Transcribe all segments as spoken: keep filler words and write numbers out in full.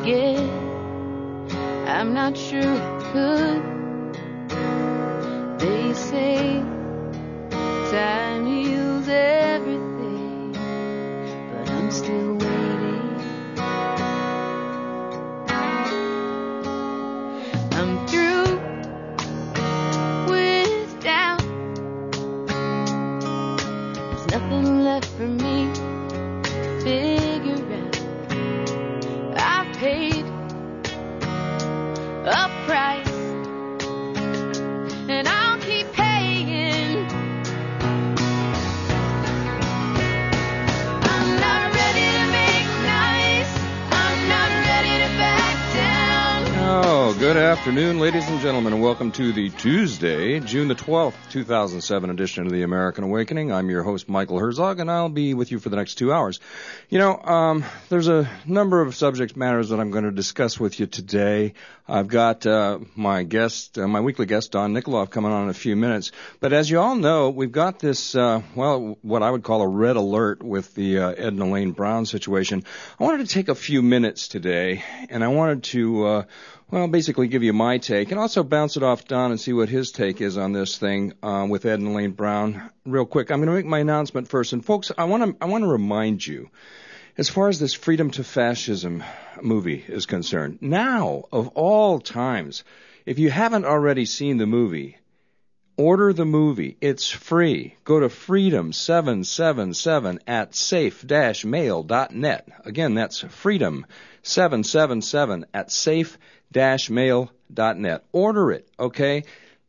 forget. I'm not sure I could. They say time heals everything, but I'm still waiting. I'm through with doubt. There's nothing left for me to figure out. I've paid a price, and I'll keep paying. I'm not ready to make nice. I'm not ready to back down. Oh, good afternoon, ladies and gentlemen, and welcome to the Tuesday, June the twelfth, two thousand seven edition of the American Awakening. I'm your host, Michael Herzog, and I'll be with you for the next two hours. You know, um, there's a number of subject matters that I'm going to discuss with you today. I've got uh, my guest, uh, my weekly guest, Don Nikoloff, coming on in a few minutes. But as you all know, we've got this, uh, well, what I would call a red alert with the uh, Edna Lane Brown situation. I wanted to take a few minutes today, and I wanted to, uh, well, basically give you my take, and also bounce it off Don and see what his take is on this thing uh, with Edna Lane Brown. Real quick, I'm going to make my announcement first. And folks, I want to I want to remind you, as far as this Freedom to Fascism movie is concerned, now, of all times, if you haven't already seen the movie, order the movie. It's free. Go to freedom seven seven seven at safe dash mail dot net. Again, that's freedom seven seven seven at safe dash mail dot net. Order it, okay?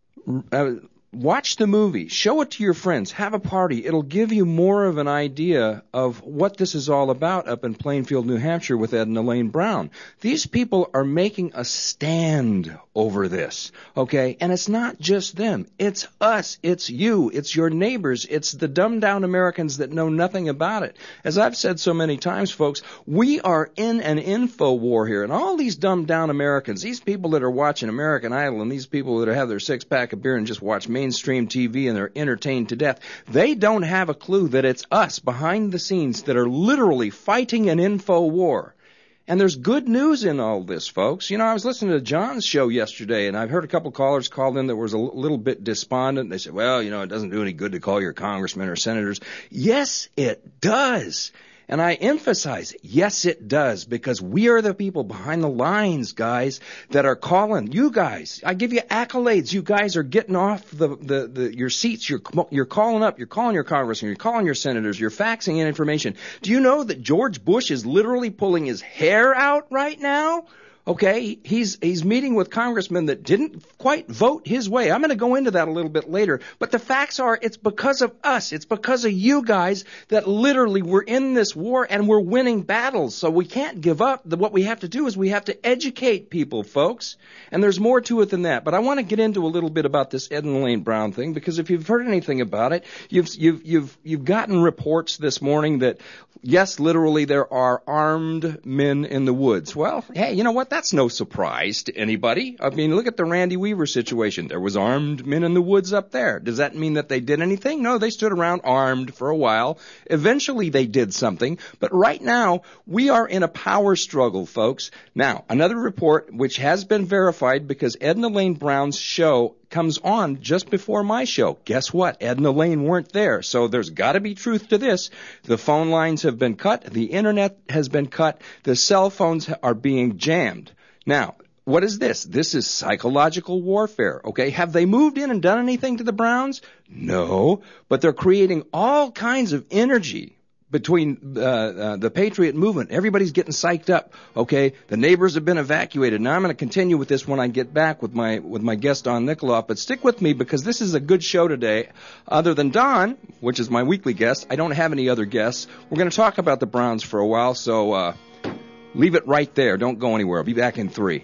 Uh, Watch the movie. Show it to your friends. Have a party. It'll give you more of an idea of what this is all about up in Plainfield, New Hampshire with Edna Lane Brown. These people are making a stand over this, okay? And it's not just them. It's us. It's you. It's your neighbors. It's the dumbed-down Americans that know nothing about it. As I've said so many times, folks, we are in an info war here. And all these dumbed-down Americans, these people that are watching American Idol and these people that have their six-pack of beer and just watch mainstream T V and they're entertained to death, they don't have a clue that it's us behind the scenes that are literally fighting an info war. And there's good news in all this, folks. You know, I was listening to John's show yesterday, and I've heard a couple callers called in that was a l- little bit despondent. They said, well, you know, it doesn't do any good to call your congressmen or senators. Yes, it does. And I emphasize, yes, it does, because we are the people behind the lines, guys, that are calling. You guys, I give you accolades. You guys are getting off the, the, the your seats. You're, you're calling up. You're calling your congressmen. You're calling your senators. You're faxing in information. Do you know that George Bush is literally pulling his hair out right now? Okay, he's he's meeting with congressmen that didn't quite vote his way. I'm going to go into that a little bit later. But the facts are, it's because of us. It's because of you guys that literally we're in this war and we're winning battles. So we can't give up. The, what we have to do is we have to educate people, folks. And there's more to it than that. But I want to get into a little bit about this Edna Lane Brown thing, because if you've heard anything about it, you've you've you've you've gotten reports this morning that, yes, literally there are armed men in the woods. Well, hey, you know what? That's no surprise to anybody. I mean, look at the Randy Weaver situation. There was armed men in the woods up there. Does that mean that they did anything? No, they stood around armed for a while. Eventually they did something. But right now, we are in a power struggle, folks. Now, another report which has been verified because Edna Lane Brown's show comes on just before my show. Guess what? Edna Lane weren't there. So there's got to be truth to this. The phone lines have been cut. The internet has been cut. The cell phones are being jammed. Now, what is this? This is psychological warfare, okay? Have they moved in and done anything to the Browns? No, but they're creating all kinds of energy between uh, uh, the Patriot movement. Everybody's getting psyched up, okay? The neighbors have been evacuated. Now I'm going to continue with this when I get back with my with my guest Don Nikoloff, but stick with me because this is a good show today. Other than Don, which is my weekly guest, I don't have any other guests. We're going to talk about the Browns for a while, so uh, leave it right there. Don't go anywhere. I'll be back in three.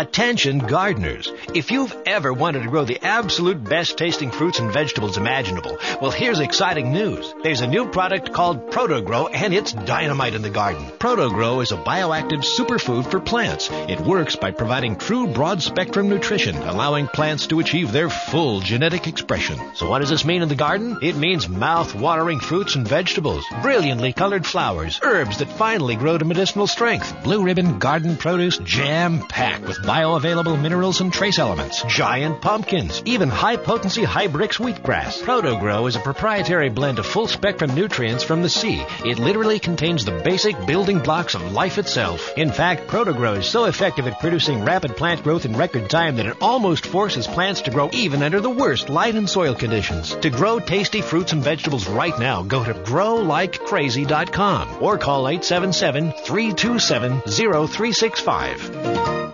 Attention gardeners. If you've ever wanted to grow the absolute best tasting fruits and vegetables imaginable, well, here's exciting news. There's a new product called ProtoGrow, and it's dynamite in the garden. ProtoGrow is a bioactive superfood for plants. It works by providing true broad-spectrum nutrition, allowing plants to achieve their full genetic expression. So what does this mean in the garden? It means mouth-watering fruits and vegetables, brilliantly colored flowers, herbs that finally grow to medicinal strength, blue ribbon garden produce jam-packed with bioavailable minerals and trace elements, giant pumpkins, even high-potency Hybrix wheatgrass. ProtoGrow is a proprietary blend of full-spectrum nutrients from the sea. It literally contains the basic building blocks of life itself. In fact, ProtoGrow is so effective at producing rapid plant growth in record time that it almost forces plants to grow even under the worst light and soil conditions. To grow tasty fruits and vegetables right now, go to grow like crazy dot com or call eight seven seven, three two seven, zero three six five.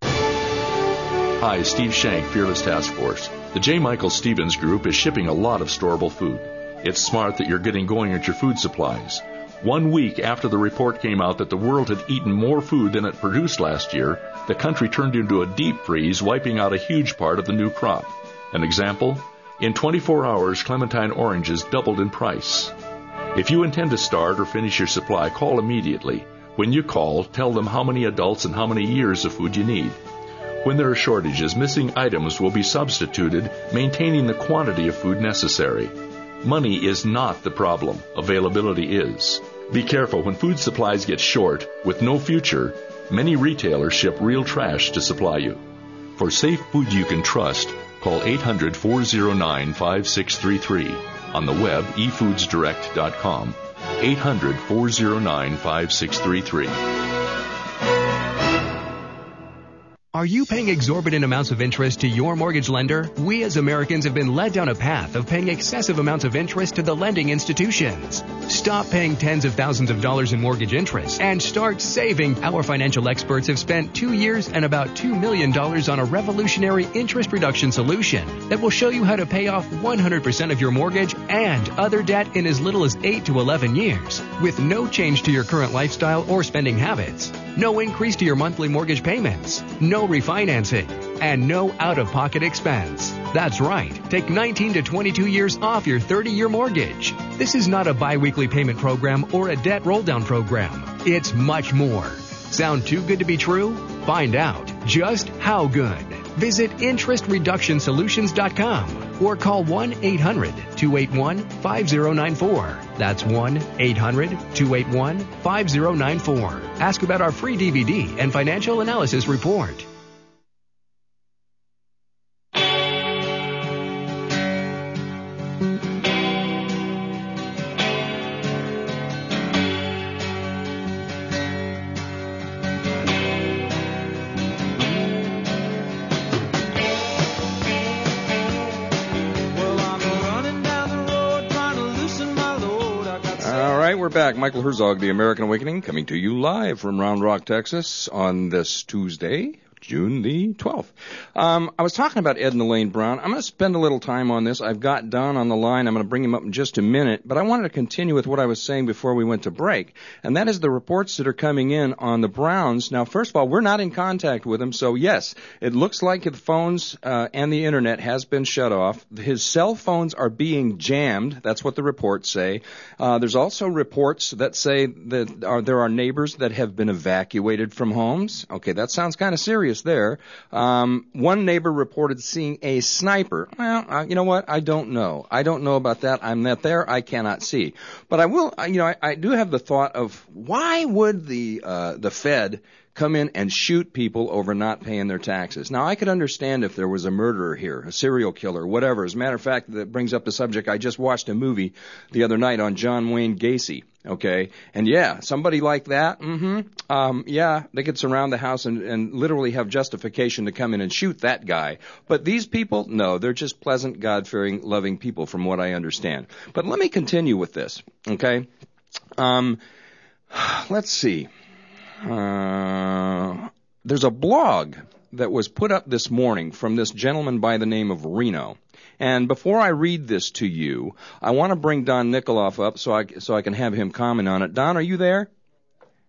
Hi, Steve Shank, Fearless Task Force. The J. Michael Stevens Group is shipping a lot of storable food. It's smart that you're getting going at your food supplies. One week after the report came out that the world had eaten more food than it produced last year, the country turned into a deep freeze, wiping out a huge part of the new crop. An example? In twenty-four hours, clementine oranges doubled in price. If you intend to start or finish your supply, call immediately. When you call, tell them how many adults and how many years of food you need. When there are shortages, missing items will be substituted, maintaining the quantity of food necessary. Money is not the problem. Availability is. Be careful when food supplies get short, with no future. Many retailers ship real trash to supply you. For safe food you can trust, call eight hundred, four oh nine, five six three three. On the web, e foods direct dot com. eight hundred, four oh nine, five six three three. Are you paying exorbitant amounts of interest to your mortgage lender? We as Americans have been led down a path of paying excessive amounts of interest to the lending institutions. Stop paying tens of thousands of dollars in mortgage interest and start saving. Our financial experts have spent two years and about two million dollars on a revolutionary interest reduction solution that will show you how to pay off one hundred percent of your mortgage and other debt in as little as eight to eleven years with no change to your current lifestyle or spending habits. No increase to your monthly mortgage payments. No refinancing. And no out-of-pocket expense. That's right. Take nineteen to twenty-two years off your thirty-year mortgage. This is not a bi-weekly payment program or a debt roll-down program. It's much more. Sound too good to be true? Find out just how good. Visit interest reduction solutions dot com or call one eight hundred, two eight one, five oh nine four. That's one eight hundred, two eight one, five oh nine four. Ask about our free D V D and financial analysis report. We're back. Michael Herzog, The American Awakening, coming to you live from Round Rock, Texas on this Tuesday, June the twelfth. Um, I was talking about Ed and Elaine Brown. I'm going to spend a little time on this. I've got Don on the line. I'm going to bring him up in just a minute, but I wanted to continue with what I was saying before we went to break, and that is the reports that are coming in on the Browns. Now, first of all, we're not in contact with him, so yes, it looks like the phones uh, and the internet has been shut off. His cell phones are being jammed. That's what the reports say. Uh, there's also reports that say that are, there are neighbors that have been evacuated from homes. Okay, that sounds kind of serious there. Um, one neighbor reported seeing a sniper. Well, uh, you know what? I don't know. I don't know about that. I'm not there. I cannot see. But I will, you know, I, I do have the thought of why would the uh, the Fed come in and shoot people over not paying their taxes. Now, I could understand if there was a murderer here, a serial killer, whatever. As a matter of fact, that brings up the subject. I just watched a movie the other night on John Wayne Gacy, okay? And, yeah, somebody like that, mm-hmm, um, yeah, they could surround the house and, and literally have justification to come in and shoot that guy. But these people, no, they're just pleasant, God-fearing, loving people from what I understand. But let me continue with this, okay? Um, let's see. Uh, there's a blog that was put up this morning from this gentleman by the name of Reno. And before I read this to you, I want to bring Don Nikoloff up so I, so I can have him comment on it. Don, are you there?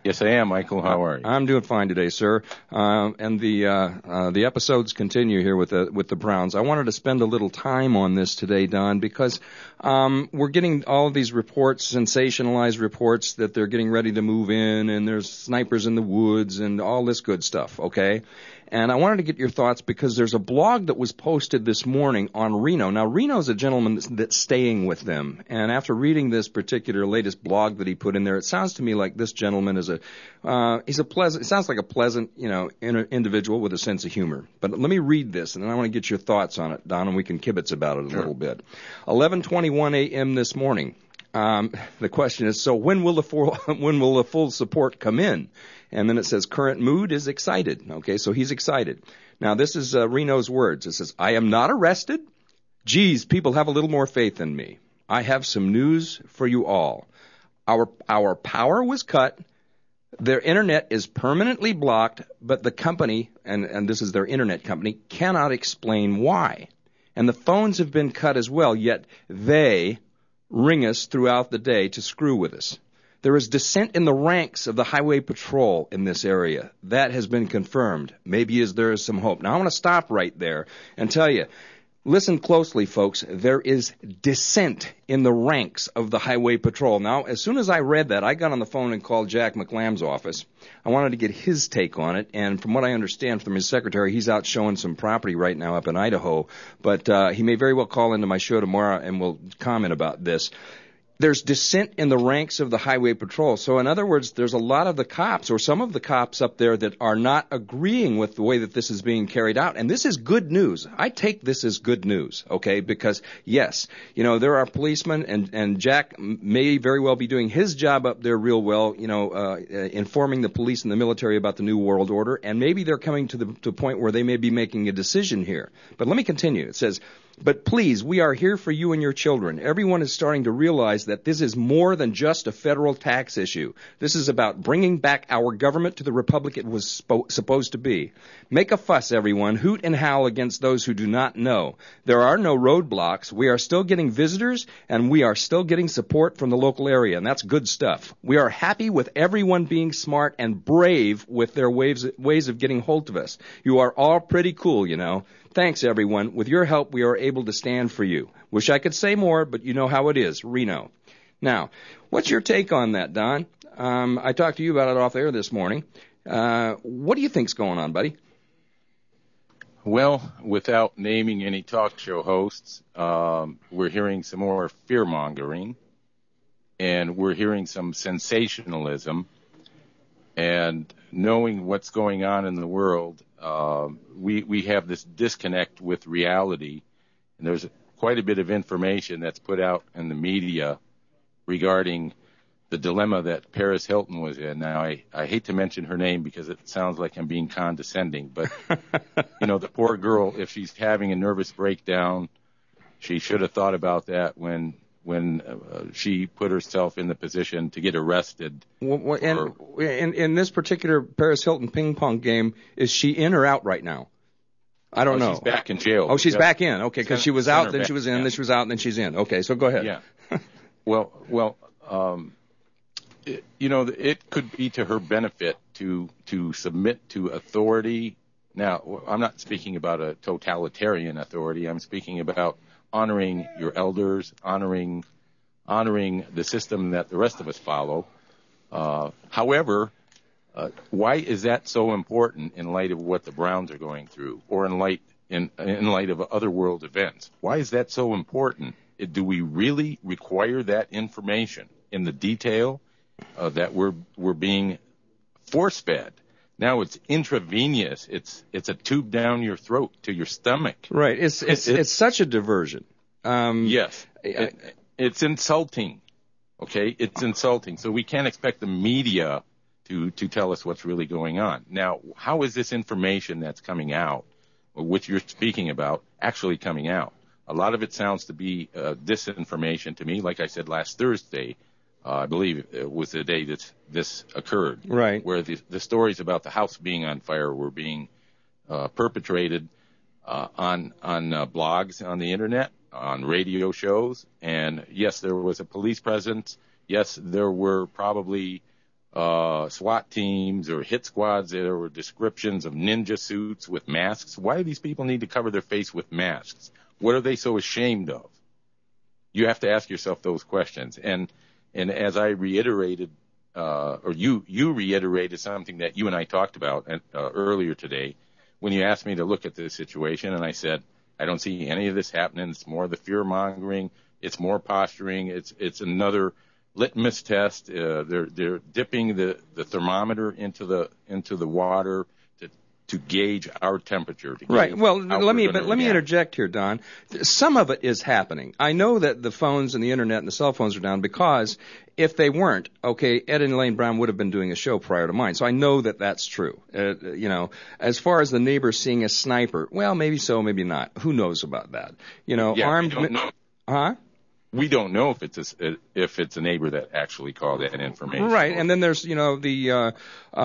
Yes, I am, Michael. How are you? I'm doing fine today, sir. Um, and the uh, uh, the episodes continue here with the with the Browns. I wanted to spend a little time on this today, Don, because um, we're getting all of these reports, sensationalized reports that they're getting ready to move in, and there's snipers in the woods, and all this good stuff. Okay. And I wanted to get your thoughts because there's a blog that was posted this morning on Reno. Now, Reno's a gentleman that's, that's staying with them. And after reading this particular latest blog that he put in there, it sounds to me like this gentleman is a, uh, he's a pleasant, it sounds like a pleasant, you know, in, individual with a sense of humor. But let me read this, and then I want to get your thoughts on it, Don, and we can kibitz about it a Sure. little bit. eleven twenty-one a.m. this morning. Um, the question is, so when will the full, when will the full support come in? And then it says, current mood is excited. Okay, so he's excited. Now, this is uh, Reno's words. It says, I am not arrested. Geez, people have a little more faith in me. I have some news for you all. Our, our power was cut. Their internet is permanently blocked, but the company, and, and this is their internet company, cannot explain why. And the phones have been cut as well, yet they ring us throughout the day to screw with us. There is dissent in the ranks of the highway patrol in this area. That has been confirmed. Maybe is there is some hope. Now, I want to stop right there and tell you, listen closely, folks. There is dissent in the ranks of the highway patrol. Now, as soon as I read that, I got on the phone and called Jack McLam's office. I wanted to get his take on it, and from what I understand from his secretary, he's out showing some property right now up in Idaho. But uh, he may very well call into my show tomorrow, and we'll comment about this. There's dissent in the ranks of the highway patrol. So in other words, there's a lot of the cops or some of the cops up there that are not agreeing with the way that this is being carried out. And this is good news. I take this as good news, okay? Because, yes, you know, there are policemen, and, and Jack may very well be doing his job up there real well, you know, uh, informing the police and the military about the New World Order. And maybe they're coming to the to a point where they may be making a decision here. But let me continue. It says, but please, we are here for you and your children. Everyone is starting to realize that this is more than just a federal tax issue. This is about bringing back our government to the republic it was spo- supposed to be. Make a fuss, everyone. Hoot and howl against those who do not know. There are no roadblocks. We are still getting visitors, and we are still getting support from the local area, and that's good stuff. We are happy with everyone being smart and brave with their ways, ways of getting hold of us. You are all pretty cool, you know. Thanks, everyone. With your help, we are able to stand for you. Wish I could say more, but you know how it is. Reno. Now, what's your take on that, Don? Um, I talked to you about it off air this morning. Uh, what do you think's going on, buddy? Well, without naming any talk show hosts, um, we're hearing some more fear-mongering, and we're hearing some sensationalism, and knowing what's going on in the world, uh, we, we have this disconnect with reality, and there's quite a bit of information that's put out in the media regarding the dilemma that Paris Hilton was in. Now, I, I hate to mention her name because it sounds like I'm being condescending, but, you know, the poor girl, if she's having a nervous breakdown, she should have thought about that when when uh, she put herself in the position to get arrested. Well, and in, in this particular Paris Hilton ping pong game, is she in or out right now? I don't oh, know. She's back in jail. Oh, she's back in. Okay, because she was out, then she was in, yeah. then she was out, and then she's in. Okay, so go ahead. Yeah. well, well, um, it, you know, it could be to her benefit to to submit to authority. Now, I'm not speaking about a totalitarian authority. I'm speaking about honoring your elders, honoring honoring the system that the rest of us follow. Uh, however, uh, why is that so important in light of what the Browns are going through, or in light in in light of other world events? Why is that so important? It, do we really require that information in the detail uh, that we're we're being force fed? Now it's intravenous. It's it's a tube down your throat to your stomach. Right. It's it's it's, it's such a diversion. Um, yes. It, it's insulting. Okay. It's insulting. So we can't expect the media to to tell us what's really going on. Now, how is this information that's coming out, which you're speaking about, actually coming out? A lot of it sounds to be uh, disinformation to me. Like I said last Thursday, Uh, I believe it was the day that this occurred, right? Where the, the stories about the house being on fire were being uh, perpetrated uh, on on uh, blogs on the internet, on radio shows, and yes, there was a police presence. Yes, there were probably uh, SWAT teams or hit squads. There were descriptions of ninja suits with masks. Why do these people need to cover their face with masks? What are they so ashamed of? You have to ask yourself those questions. And and as I reiterated, uh, or you you reiterated something that you and I talked about uh, earlier today, when you asked me to look at this situation, and I said, I don't see any of this happening. It's more the fear mongering. It's more posturing. It's it's another litmus test. Uh, they're they're dipping the, the thermometer into the into the water to to gauge our temperature. To Right. gauge Well, how let we're me gonna but let me react. interject here, Don. Some of it is happening. I know that the phones and the internet and the cell phones are down because if they weren't, okay, Ed and Elaine Brown would have been doing a show prior to mine. So I know that that's true. Uh, you know, as far as the neighbor seeing a sniper, well, maybe so, maybe not. Who knows about that? You know, Yeah, we armed. don't know. Huh? We don't know if it's a, if it's a neighbor that actually called that information. Right, and then there's you know the uh, uh,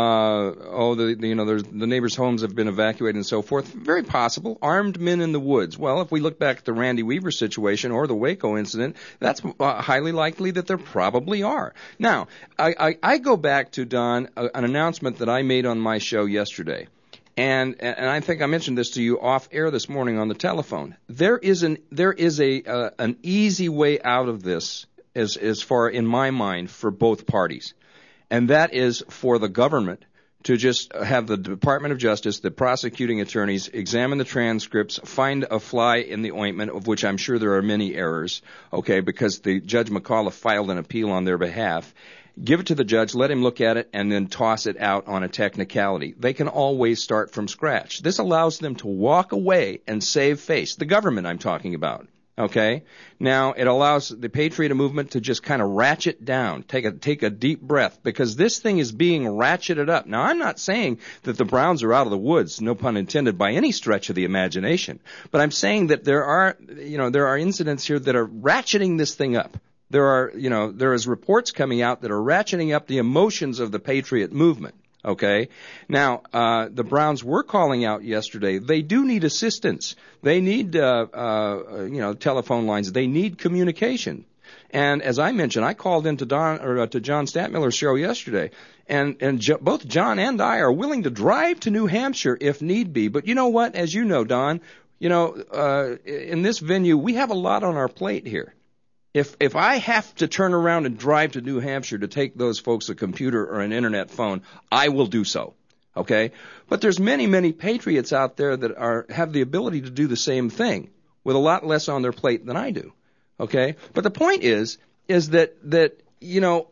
oh the, the you know there's the neighbors' homes have been evacuated and so forth. Very possible armed men in the woods. Well, if we look back at the Randy Weaver situation or the Waco incident, that's uh, highly likely that there probably are. Now, I I, I go back to Don uh, an announcement that I made on my show yesterday. And and I think I mentioned this to you off air this morning on the telephone. There is an there is a uh, an easy way out of this as as far in my mind for both parties, and that is for the government to just have the Department of Justice, the prosecuting attorneys, examine the transcripts, find a fly in the ointment, of which I'm sure there are many errors, okay, because the Judge McAuliffe filed an appeal on their behalf. Give it to the judge, let him look at it, and then toss it out on a technicality. They can always start from scratch. This allows them to walk away and save face. The government I'm talking about. Okay? Now, it allows the Patriot movement to just kind of ratchet down, take a, take a deep breath, because this thing is being ratcheted up. Now, I'm not saying that the Browns are out of the woods, no pun intended, by any stretch of the imagination. But I'm saying that there are, you know, there are incidents here that are ratcheting this thing up. There are, you know, there is reports coming out that are ratcheting up the emotions of the Patriot movement. Okay. Now, uh, the Browns were calling out yesterday. They do need assistance. They need, uh, uh, you know, telephone lines. They need communication. And as I mentioned, I called into Don or uh, to John Stadtmiller's show yesterday, and and jo- both John and I are willing to drive to New Hampshire if need be. But you know what? As you know, Don, you know, uh, in this venue, we have a lot on our plate here. If if I have to turn around and drive to New Hampshire to take those folks a computer or an internet phone, I will do so. Okay? But there's many, many patriots out there that are have the ability to do the same thing with a lot less on their plate than I do. Okay? But the point is is that that you know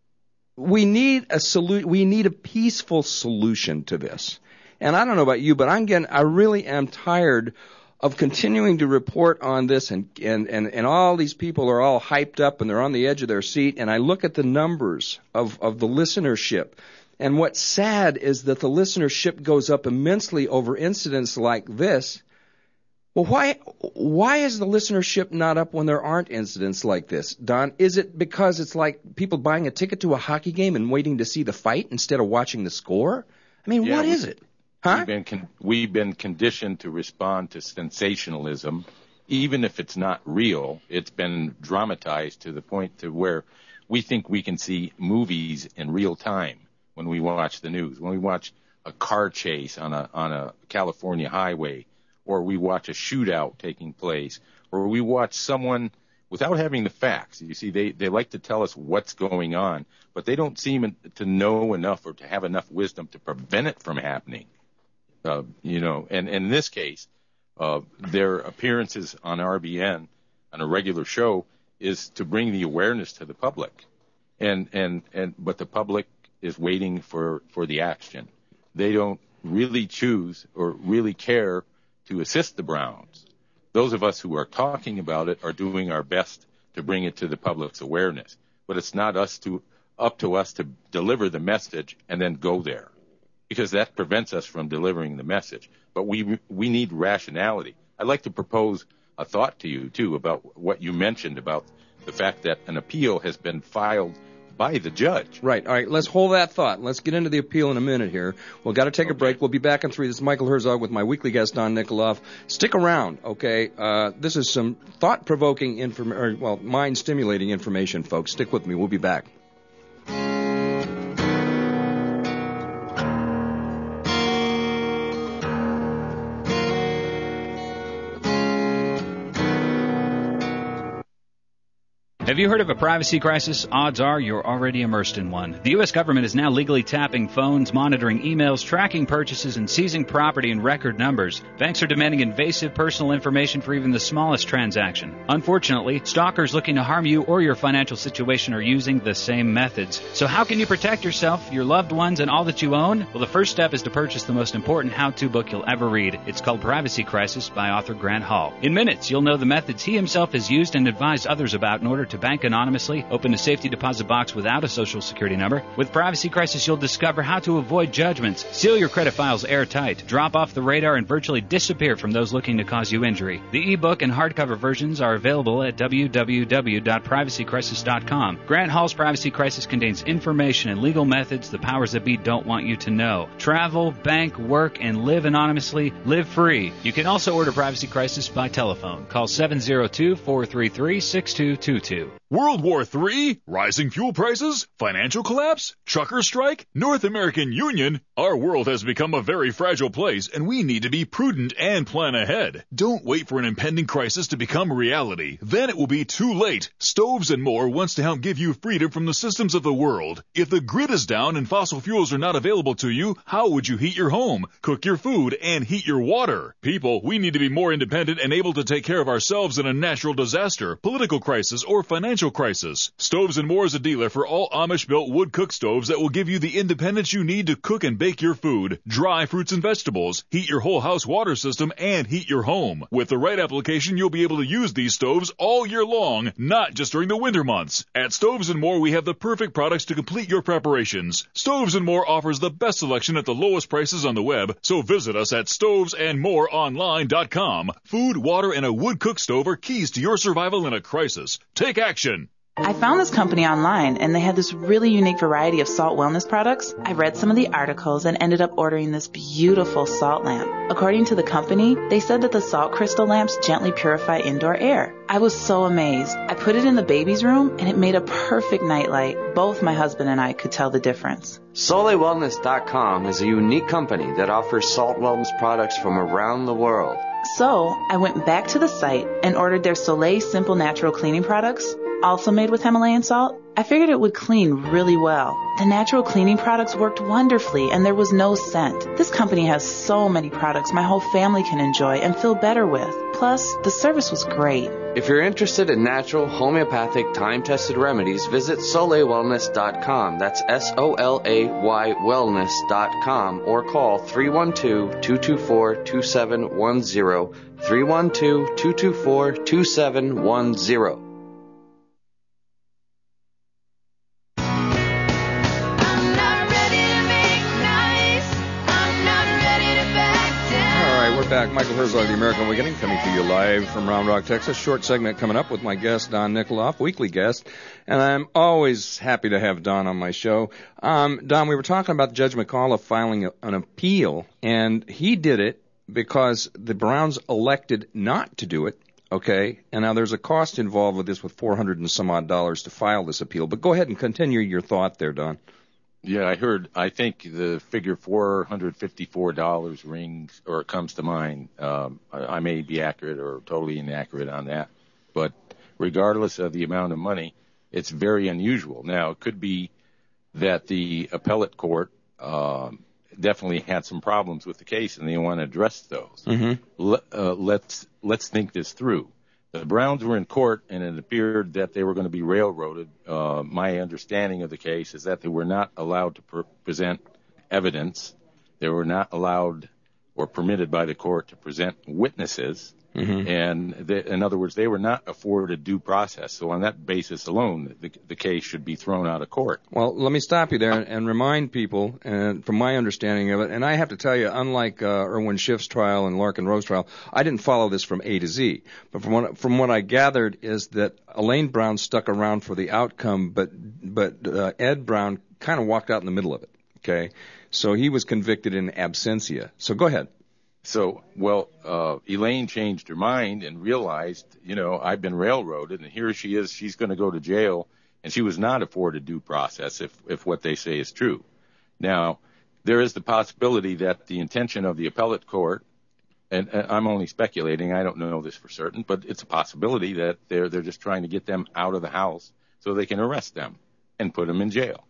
we need a solu- we need a peaceful solution to this. And I don't know about you, but I'm getting I really am tired of continuing to report on this, and, and, and, and all these people are all hyped up and they're on the edge of their seat, and I look at the numbers of, of the listenership, and what's sad is that the listenership goes up immensely over incidents like this. Well, why why is the listenership not up when there aren't incidents like this, Don? Is it because it's like people buying a ticket to a hockey game and waiting to see the fight instead of watching the score? I mean, Yeah, what we- is it? Huh? We've been con- we've been conditioned to respond to sensationalism, even if it's not real. It's been dramatized to the point to where we think we can see movies in real time when we watch the news. When we watch a car chase on a on a California highway, or we watch a shootout taking place, or we watch someone without having the facts. You see, they they like to tell us what's going on, but they don't seem to know enough or to have enough wisdom to prevent it from happening. Uh, you know, and, and in this case, uh, their appearances on R B N on a regular show is to bring the awareness to the public, and and and but the public is waiting for, for the action. They don't really choose or really care to assist the Browns. Those of us who are talking about it are doing our best to bring it to the public's awareness, but it's not us to up to us to deliver the message and then go there, because that prevents us from delivering the message. But we we need rationality. I'd like to propose a thought to you, too, about what you mentioned about the fact that an appeal has been filed by the judge. Right. All right. Let's hold that thought. Let's get into the appeal in a minute here. We've got to take Okay. a break. We'll be back in three. This is Michael Herzog with my weekly guest, Don Nikoloff. Stick around, okay? Uh, this is some thought-provoking, inform- or, well, mind-stimulating information, folks. Stick with me. We'll be back. Have you heard of a privacy crisis? Odds are you're already immersed in one. The U S government is now legally tapping phones, monitoring emails, tracking purchases, and seizing property in record numbers. Banks are demanding invasive personal information for even the smallest transaction. Unfortunately, stalkers looking to harm you or your financial situation are using the same methods. So how can you protect yourself, your loved ones, and all that you own? Well, the first step is to purchase the most important how-to book you'll ever read. It's called Privacy Crisis by author Grant Hall. In minutes, you'll know the methods he himself has used and advised others about in order to bank anonymously, open a safety deposit box without a social security number. With Privacy Crisis, you'll discover how to avoid judgments, seal your credit files airtight, drop off the radar, and virtually disappear from those looking to cause you injury. The ebook and hardcover versions are available at w w w dot privacy crisis dot com. Grant Hall's Privacy Crisis contains information and legal methods the powers that be don't want you to know. Travel, bank, work, and live anonymously. Live free. You can also order Privacy Crisis by telephone. Call seven zero two, four three three, six two two two. World War Three? Rising fuel prices? Financial collapse? Trucker strike? North American Union? Our world has become a very fragile place, and we need to be prudent and plan ahead. Don't wait for an impending crisis to become reality. Then it will be too late. Stoves and More wants to help give you freedom from the systems of the world. If the grid is down and fossil fuels are not available to you, how would you heat your home, cook your food, and heat your water? People, we need to be more independent and able to take care of ourselves in a natural disaster, political crisis, or financial crisis. Stoves and More is a dealer for all Amish-built wood cook stoves that will give you the independence you need to cook and bake your food, dry fruits and vegetables, heat your whole house water system, and heat your home. With the right application, you'll be able to use these stoves all year long, not just during the winter months. At Stoves and More, we have the perfect products to complete your preparations. Stoves and More offers the best selection at the lowest prices on the web, so visit us at stoves and more online dot com. Food, water, and a wood cook stove are keys to your survival in a crisis. Take action. I found this company online, and they had this really unique variety of salt wellness products. I read some of the articles and ended up ordering this beautiful salt lamp. According to the company, they said that the salt crystal lamps gently purify indoor air. I was so amazed. I put it in the baby's room, and it made a perfect nightlight. Both my husband and I could tell the difference. Soleil Wellness dot com is a unique company that offers salt wellness products from around the world. So I went back to the site and ordered their Soleil Simple Natural Cleaning products, also made with Himalayan salt. I figured it would clean really well. The natural cleaning products worked wonderfully, and there was no scent. This company has so many products my whole family can enjoy and feel better with. Plus, the service was great. If you're interested in natural, homeopathic, time-tested remedies, visit Soleil Wellness dot com. That's S O L A Y wellness dot com, or call three one two, two two four, two seven one zero, three one two, two two four, two seven one zero. Back. Michael Herzog, the American Awakening, coming to you live from Round Rock, Texas. Short segment coming up with my guest, Don Nikoloff, weekly guest. And I'm always happy to have Don on my show. Um, Don, we were talking about Judge McAuliffe filing a, an appeal, and he did it because the Browns elected not to do it. Okay, and now there's a cost involved with this, with four hundred and some odd dollars to file this appeal. But go ahead and continue your thought there, Don. Yeah, I heard, I think the figure four hundred fifty-four dollars rings or comes to mind. Um, I, I may be accurate or totally inaccurate on that. But regardless of the amount of money, it's very unusual. Now, it could be that the appellate court um, definitely had some problems with the case and they want to address those. Mm-hmm. Let, uh, let's, let's think this through. The Browns were in court, and it appeared that they were going to be railroaded. Uh, my understanding of the case is that they were not allowed to per- present evidence. They were not allowed or permitted by the court to present witnesses. Mm-hmm. And they, in other words, they were not afforded due process. So on that basis alone, the, the case should be thrown out of court. Well, let me stop you there and, and remind people, and from my understanding of it, and I have to tell you, unlike uh, Irwin Schiff's trial and Larkin Rowe's trial, I didn't follow this from A to Z. But from what, from what I gathered is that Elaine Brown stuck around for the outcome, but but uh, Ed Brown kind of walked out in the middle of it. Okay, so he was convicted in absentia. So go ahead. So, well, uh, Elaine changed her mind and realized, you know, I've been railroaded, and here she is. She's going to go to jail, and she was not afforded due process if, if what they say is true. Now, there is the possibility that the intention of the appellate court and, and I'm only speculating. I don't know this for certain, but it's a possibility that they're they're just trying to get them out of the house so they can arrest them and put them in jail.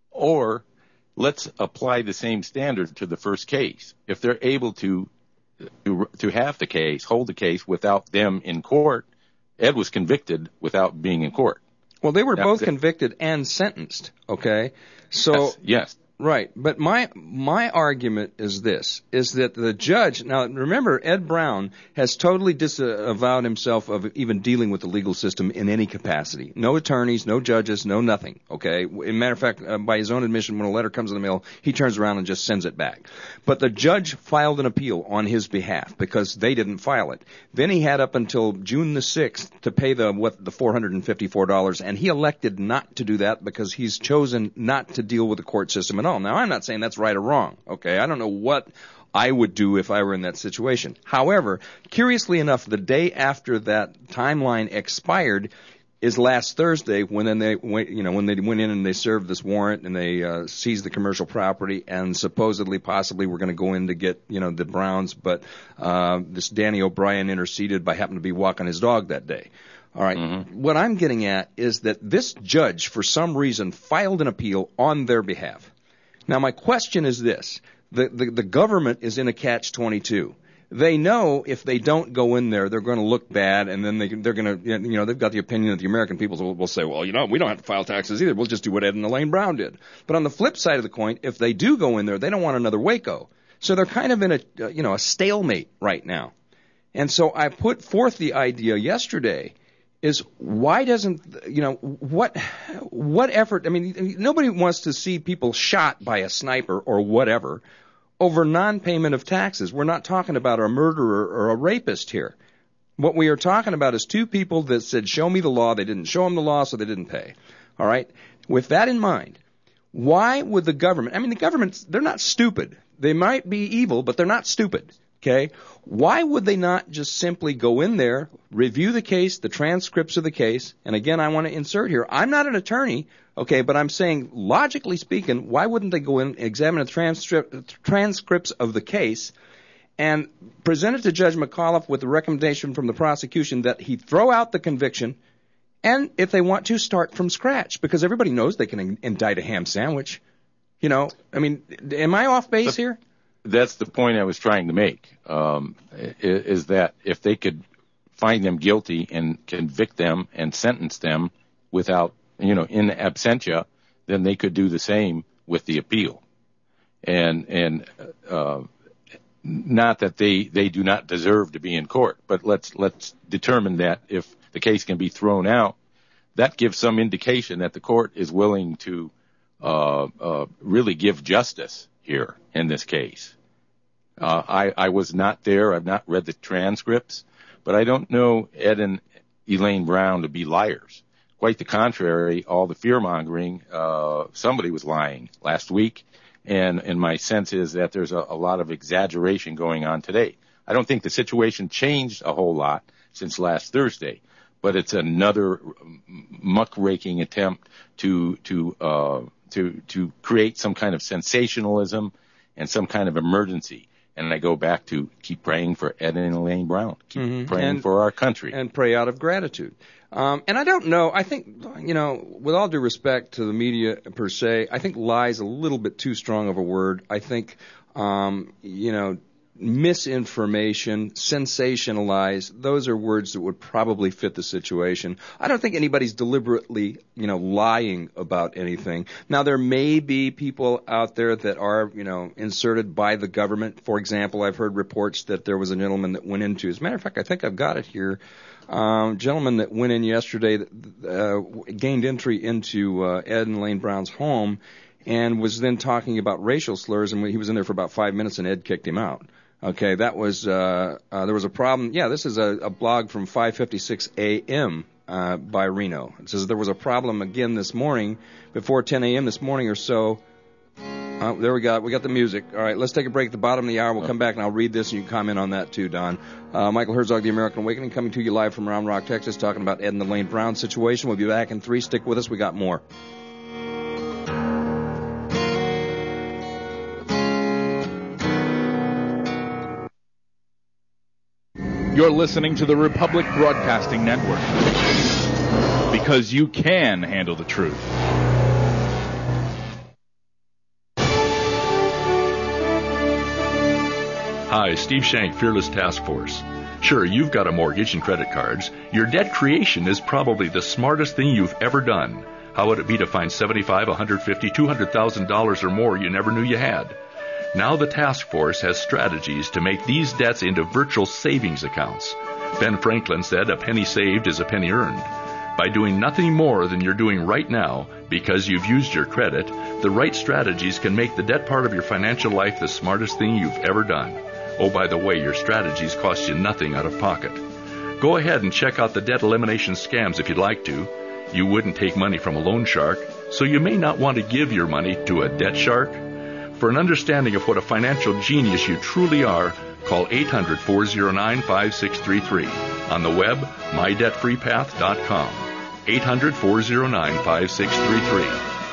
Or let's apply the same standard to the first case. If they're able to to, to have the case, hold the case without them in court, Ed was convicted without being in court. Well, they were That both was it. convicted and sentenced, okay? So Yes, yes. Right, but my my argument is this, is that the judge, now remember, Ed Brown has totally disavowed himself of even dealing with the legal system in any capacity. No attorneys, no judges, no nothing, okay? As a matter of fact, uh, by his own admission, when a letter comes in the mail, he turns around and just sends it back. But the judge filed an appeal on his behalf because they didn't file it. Then he had up until June the sixth to pay the what the four hundred fifty-four dollars, and he elected not to do that because he's chosen not to deal with the court system at all. Now, I'm not saying that's right or wrong, okay? I don't know what I would do if I were in that situation. However, curiously enough, the day after that timeline expired is last Thursday when then they went, you know, when they went in and they served this warrant and they uh, seized the commercial property and supposedly, possibly, were going to go in to get, you know, the Browns, but uh, this Danny O'Brien interceded by happening to be walking his dog that day. All right. Mm-hmm. What I'm getting at is that this judge, for some reason, filed an appeal on their behalf. Now, my question is this. The, the, the government is in a catch twenty-two. They know if they don't go in there, they're going to look bad, and then they, they're going to, you know, they've got the opinion that the American people will, will say, well, you know, we don't have to file taxes either. We'll just do what Ed and Elaine Brown did. But on the flip side of the coin, if they do go in there, they don't want another Waco. So they're kind of in a, uh, you know, a stalemate right now. And so I put forth the idea yesterday is why doesn't, you know, what what effort, I mean, nobody wants to see people shot by a sniper or whatever over non-payment of taxes. We're not talking about a murderer or a rapist here. What we are talking about is two people that said, show me the law. They didn't show them the law, so they didn't pay. All right? With that in mind, why would the government, I mean, the government, they're not stupid. They might be evil, but they're not stupid. Okay? Why would they not just simply go in there, review the case, the transcripts of the case, and again, I want to insert here, I'm not an attorney, okay, but I'm saying, logically speaking, why wouldn't they go in, examine the transcript, transcripts of the case, and present it to Judge McAuliffe with the recommendation from the prosecution that he throw out the conviction, and if they want to, start from scratch, because everybody knows they can indict a ham sandwich. You know, I mean, am I off base here? That's the point I was trying to make, um, is that if they could find them guilty and convict them and sentence them without, you know, in absentia, then they could do the same with the appeal. And, and, uh, not that they, they do not deserve to be in court, but let's, let's determine that if the case can be thrown out, that gives some indication that the court is willing to, uh, uh, really give justice here in this case. Uh, I, I was not there. I've not read the transcripts, but I don't know Ed and Elaine Brown to be liars. Quite the contrary, all the fear-mongering, uh, somebody was lying last week, and, and my sense is that there's a, a lot of exaggeration going on today. I don't think the situation changed a whole lot since last Thursday, but it's another muckraking attempt to, to, uh, to, to create some kind of sensationalism and some kind of emergency. And I go back to keep praying for Ed and Elaine Brown, keep mm-hmm. praying and, for our country. And pray out of gratitude. Um, and I don't know, I think, you know, with all due respect to the media per se, I think lie is a little bit too strong of a word. I think, um, you know, misinformation, sensationalize, those are words that would probably fit the situation. I don't think anybody's deliberately, you know, lying about anything. Now, there may be people out there that are, you know, inserted by the government. For example, I've heard reports that there was a gentleman that went into, as a matter of fact, I think I've got it here, um, gentleman that went in yesterday, uh, gained entry into uh, Ed and Elaine Brown's home and was then talking about racial slurs, and he was in there for about five minutes, and Ed kicked him out. Okay, that was, uh, uh, there was a problem. Yeah, this is a, a blog from five fifty-six a.m. Uh, by Reno. It says there was a problem again this morning, before ten a.m. this morning or so. Uh, there we go. We got the music. All right, let's take a break at the bottom of the hour. We'll come back and I'll read this and you can comment on that too, Don. Uh, Michael Herzog, The American Awakening, coming to you live from Round Rock, Texas, talking about Ed and Elaine Brown situation. We'll be back in three. Stick with us. We got more. You're listening to the Republic Broadcasting Network, because you can handle the truth. Hi, Steve Shank, Fearless Task Force. Sure, you've got a mortgage and credit cards. Your debt creation is probably the smartest thing you've ever done. How would it be to find seventy-five, one hundred fifty, two hundred thousand dollars or more you never knew you had? Now the task force has strategies to make these debts into virtual savings accounts. Ben Franklin said a penny saved is a penny earned. By doing nothing more than you're doing right now, because you've used your credit, the right strategies can make the debt part of your financial life the smartest thing you've ever done. Oh, by the way, your strategies cost you nothing out of pocket. Go ahead and check out the debt elimination scams if you'd like to. You wouldn't take money from a loan shark, so you may not want to give your money to a debt shark. For an understanding of what a financial genius you truly are, call eight hundred, four oh nine, five six three three. On the web, my debt free path dot com. eight hundred, four oh nine, five six three three.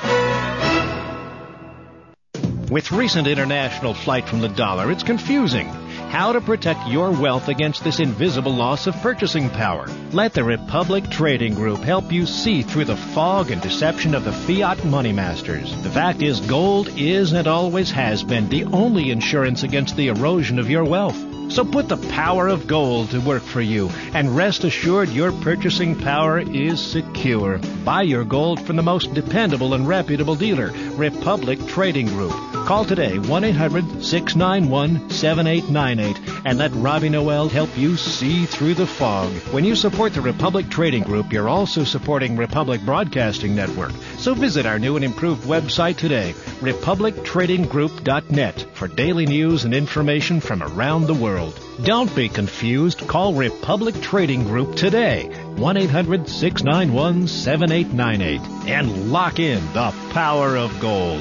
With recent international flight from the dollar, it's confusing. How to protect your wealth against this invisible loss of purchasing power. Let the Republic Trading Group help you see through the fog and deception of the fiat money masters. The fact is, gold is and always has been the only insurance against the erosion of your wealth. So put the power of gold to work for you, and rest assured your purchasing power is secure. Buy your gold from the most dependable and reputable dealer, Republic Trading Group. Call today, one eight hundred, six nine one, seven eight nine eight, and let Robbie Noel help you see through the fog. When you support the Republic Trading Group, you're also supporting Republic Broadcasting Network. So visit our new and improved website today, republic trading group dot net, for daily news and information from around the world. Don't be confused. Call Republic Trading Group today, one eight hundred, six nine one, seven eight nine eight, and lock in the power of gold.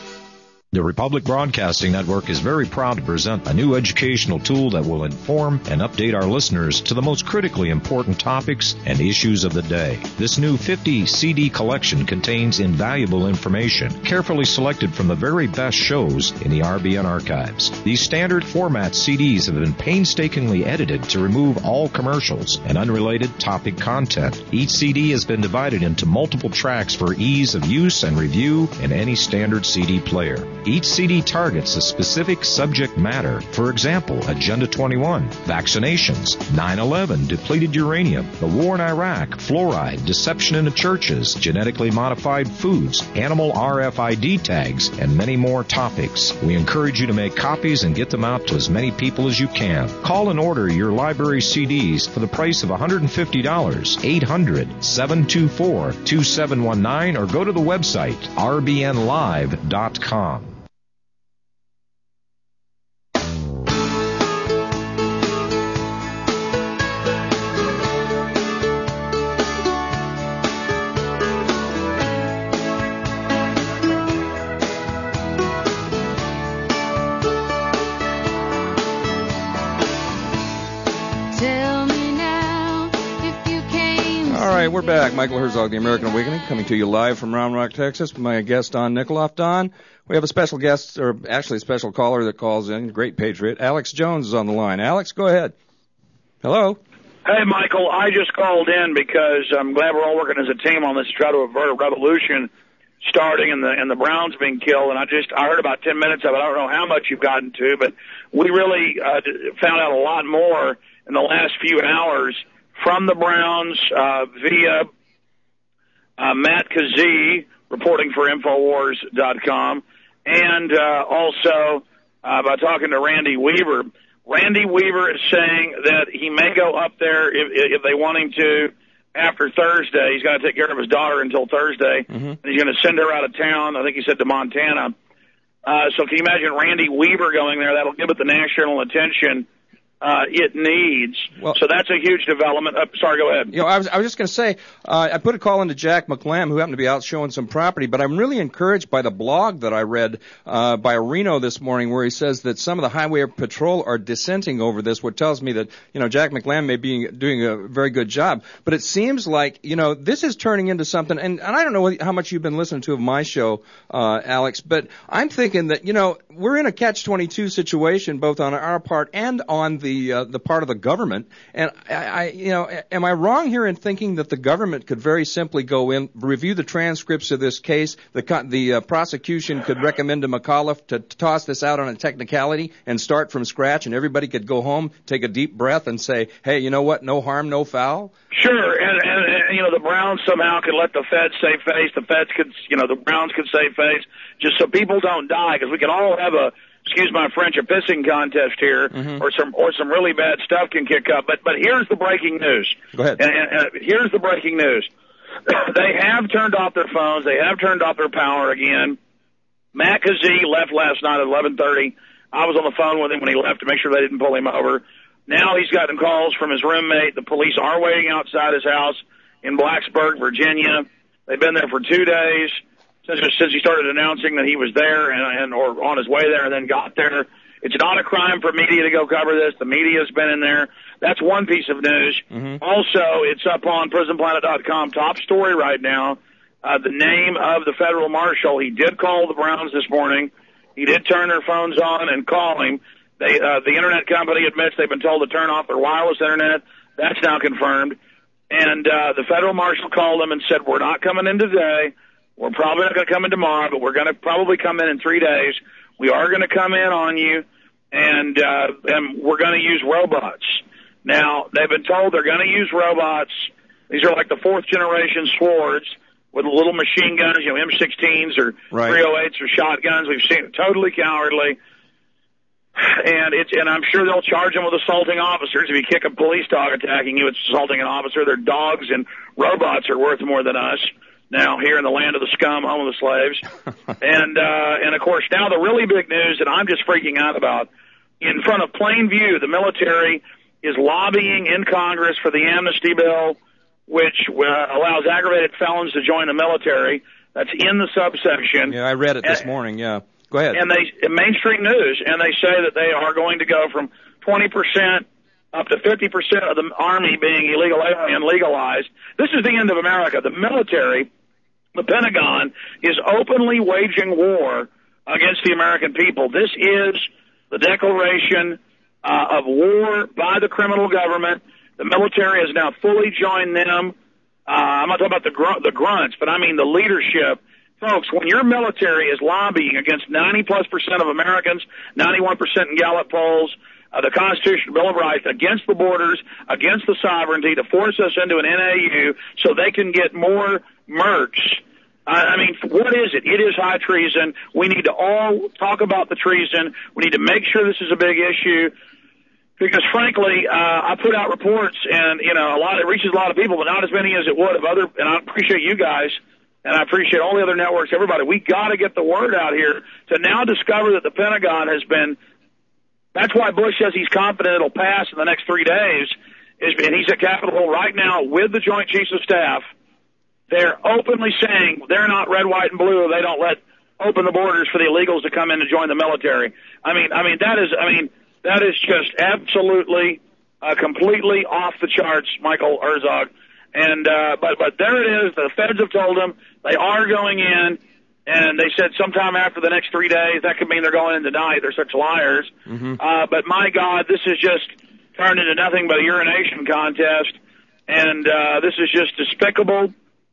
The Republic Broadcasting Network is very proud to present a new educational tool that will inform and update our listeners to the most critically important topics and issues of the day. This new fifty C D collection contains invaluable information, carefully selected from the very best shows in the R B N archives. These standard format C Ds have been painstakingly edited to remove all commercials and unrelated topic content. Each C D has been divided into multiple tracks for ease of use and review in any standard C D player. Each C D targets a specific subject matter. For example, Agenda twenty-one, vaccinations, nine eleven, depleted uranium, the war in Iraq, fluoride, deception in the churches, genetically modified foods, animal R F I D tags, and many more topics. We encourage you to make copies and get them out to as many people as you can. Call and order your library C Ds for the price of one hundred fifty dollars, eight hundred, seven two four, two seven one nine, or go to the website r b n live dot com. We're back. Michael Herzog, The American Awakening, coming to you live from Round Rock, Texas. My guest, Don Nikoloff. Don, we have a special guest, or actually a special caller that calls in, great patriot. Alex Jones is on the line. Alex, go ahead. Hello. Hey, Michael, I just called in because I'm glad we're all working as a team on this to try to avert a revolution starting and the and the Browns being killed. And I just I heard about ten minutes of it. I don't know how much you've gotten to, but we really uh, found out a lot more in the last few hours from the Browns uh, via uh, Matt Kazee, reporting for Infowars dot com, and uh, also uh, by talking to Randy Weaver. Randy Weaver is saying that he may go up there if, if they want him to after Thursday. He's got to take care of his daughter until Thursday, mm-hmm. and he's going to send her out of town, I think he said to Montana. Uh, so can you imagine Randy Weaver going there? That'll give it the national attention Uh, it needs. Well, so that's a huge development. Uh, sorry, go ahead. You know, I was I was just going to say, uh, I put a call into Jack McLam, who happened to be out showing some property, but I'm really encouraged by the blog that I read uh, by Reno this morning, where he says that some of the highway patrol are dissenting over this, what tells me that, you know, Jack McLam may be doing a very good job. But it seems like, you know, this is turning into something, and, and I don't know how much you've been listening to of my show, uh, Alex, but I'm thinking that, you know, we're in a catch twenty-two situation, both on our part and on the the uh, the part of the government. And I, I, you know, am I wrong here in thinking that the government could very simply go in, review the transcripts of this case, the the uh, prosecution could recommend to McAuliffe to toss this out on a technicality and start from scratch, and everybody could go home, take a deep breath, and say, hey, you know what? No harm, no foul. Sure, and, and, and you know, the Browns somehow could let the Feds save face. The Feds could, you know, the Browns could save face, just so people don't die, because we can all have a, excuse my French, a pissing contest here, mm-hmm. or some or some really bad stuff can kick up. But but here's the breaking news. Go ahead. And, and, and here's the breaking news. They have turned off their phones. They have turned off their power again. Matt Kazee left last night at eleven thirty. I was on the phone with him when he left to make sure they didn't pull him over. Now he's gotten calls from his roommate. The police are waiting outside his house in Blacksburg, Virginia. They've been there for two days since, since he started announcing that he was there and, and or on his way there and then got there. It's not a crime for media to go cover this. The media's been in there. That's one piece of news. Mm-hmm. Also, it's up on prison planet dot com. Top story right now. Uh, the name of the federal marshal. He did call the Browns this morning. He did turn their phones on and call him. They, uh, the internet company admits they've been told to turn off their wireless internet. That's now confirmed. And uh, the federal marshal called them and said, we're not coming in today. We're probably not going to come in tomorrow, but we're going to probably come in in three days. We are going to come in on you, and, uh, and we're going to use robots. Now, they've been told they're going to use robots. These are like the fourth-generation swords with little machine guns, you know, M sixteens or right. three oh eights or shotguns. We've seen it. Totally cowardly. And it's and I'm sure they'll charge them with assaulting officers. If you kick a police dog attacking you, it's assaulting an officer. Their dogs and robots are worth more than us now here in the land of the scum, home of the slaves. and uh, and of course now the really big news that I'm just freaking out about, in front of plain view, the military is lobbying in Congress for the amnesty bill, which uh, allows aggravated felons to join the military. That's in the subsection. Yeah, I read it this and, morning. Yeah. Go ahead. And they, in mainstream news, and they say that they are going to go from twenty percent up to fifty percent of the Army being illegal alien legalized. This is the end of America. The military, the Pentagon, is openly waging war against the American people. This is the declaration uh, of war by the criminal government. The military has now fully joined them. Uh, I'm not talking about the, gr- the grunts, but I mean the leadership. Folks, when your military is lobbying against ninety plus percent of Americans, ninety-one percent in Gallup polls, uh, the Constitution, Bill of Rights, against the borders, against the sovereignty, to force us into an N A U so they can get more mercs. I mean, what is it? It is high treason. We need to all talk about the treason. We need to make sure this is a big issue. Because frankly, uh, I put out reports, and you know, a lot it reaches a lot of people, but not as many as it would of other. And I appreciate you guys. And I appreciate all the other networks, everybody. We got to get the word out here to now discover that the Pentagon has been. That's why Bush says he's confident it'll pass in the next three days. Is, and he's at Capitol Hill right now with the Joint Chiefs of Staff. They're openly saying they're not red, white, and blue. They don't let open the borders for the illegals to come in to join the military. I mean, I mean that is, I mean that is just absolutely, uh, completely off the charts, Michael Herzog. And uh, but but there it is. The feds have told them they are going in, and they said sometime after the next three days. That could mean they're going in tonight. They're such liars. Mm-hmm. Uh, but my God, this is just turned into nothing but a urination contest, and uh, this is just despicable.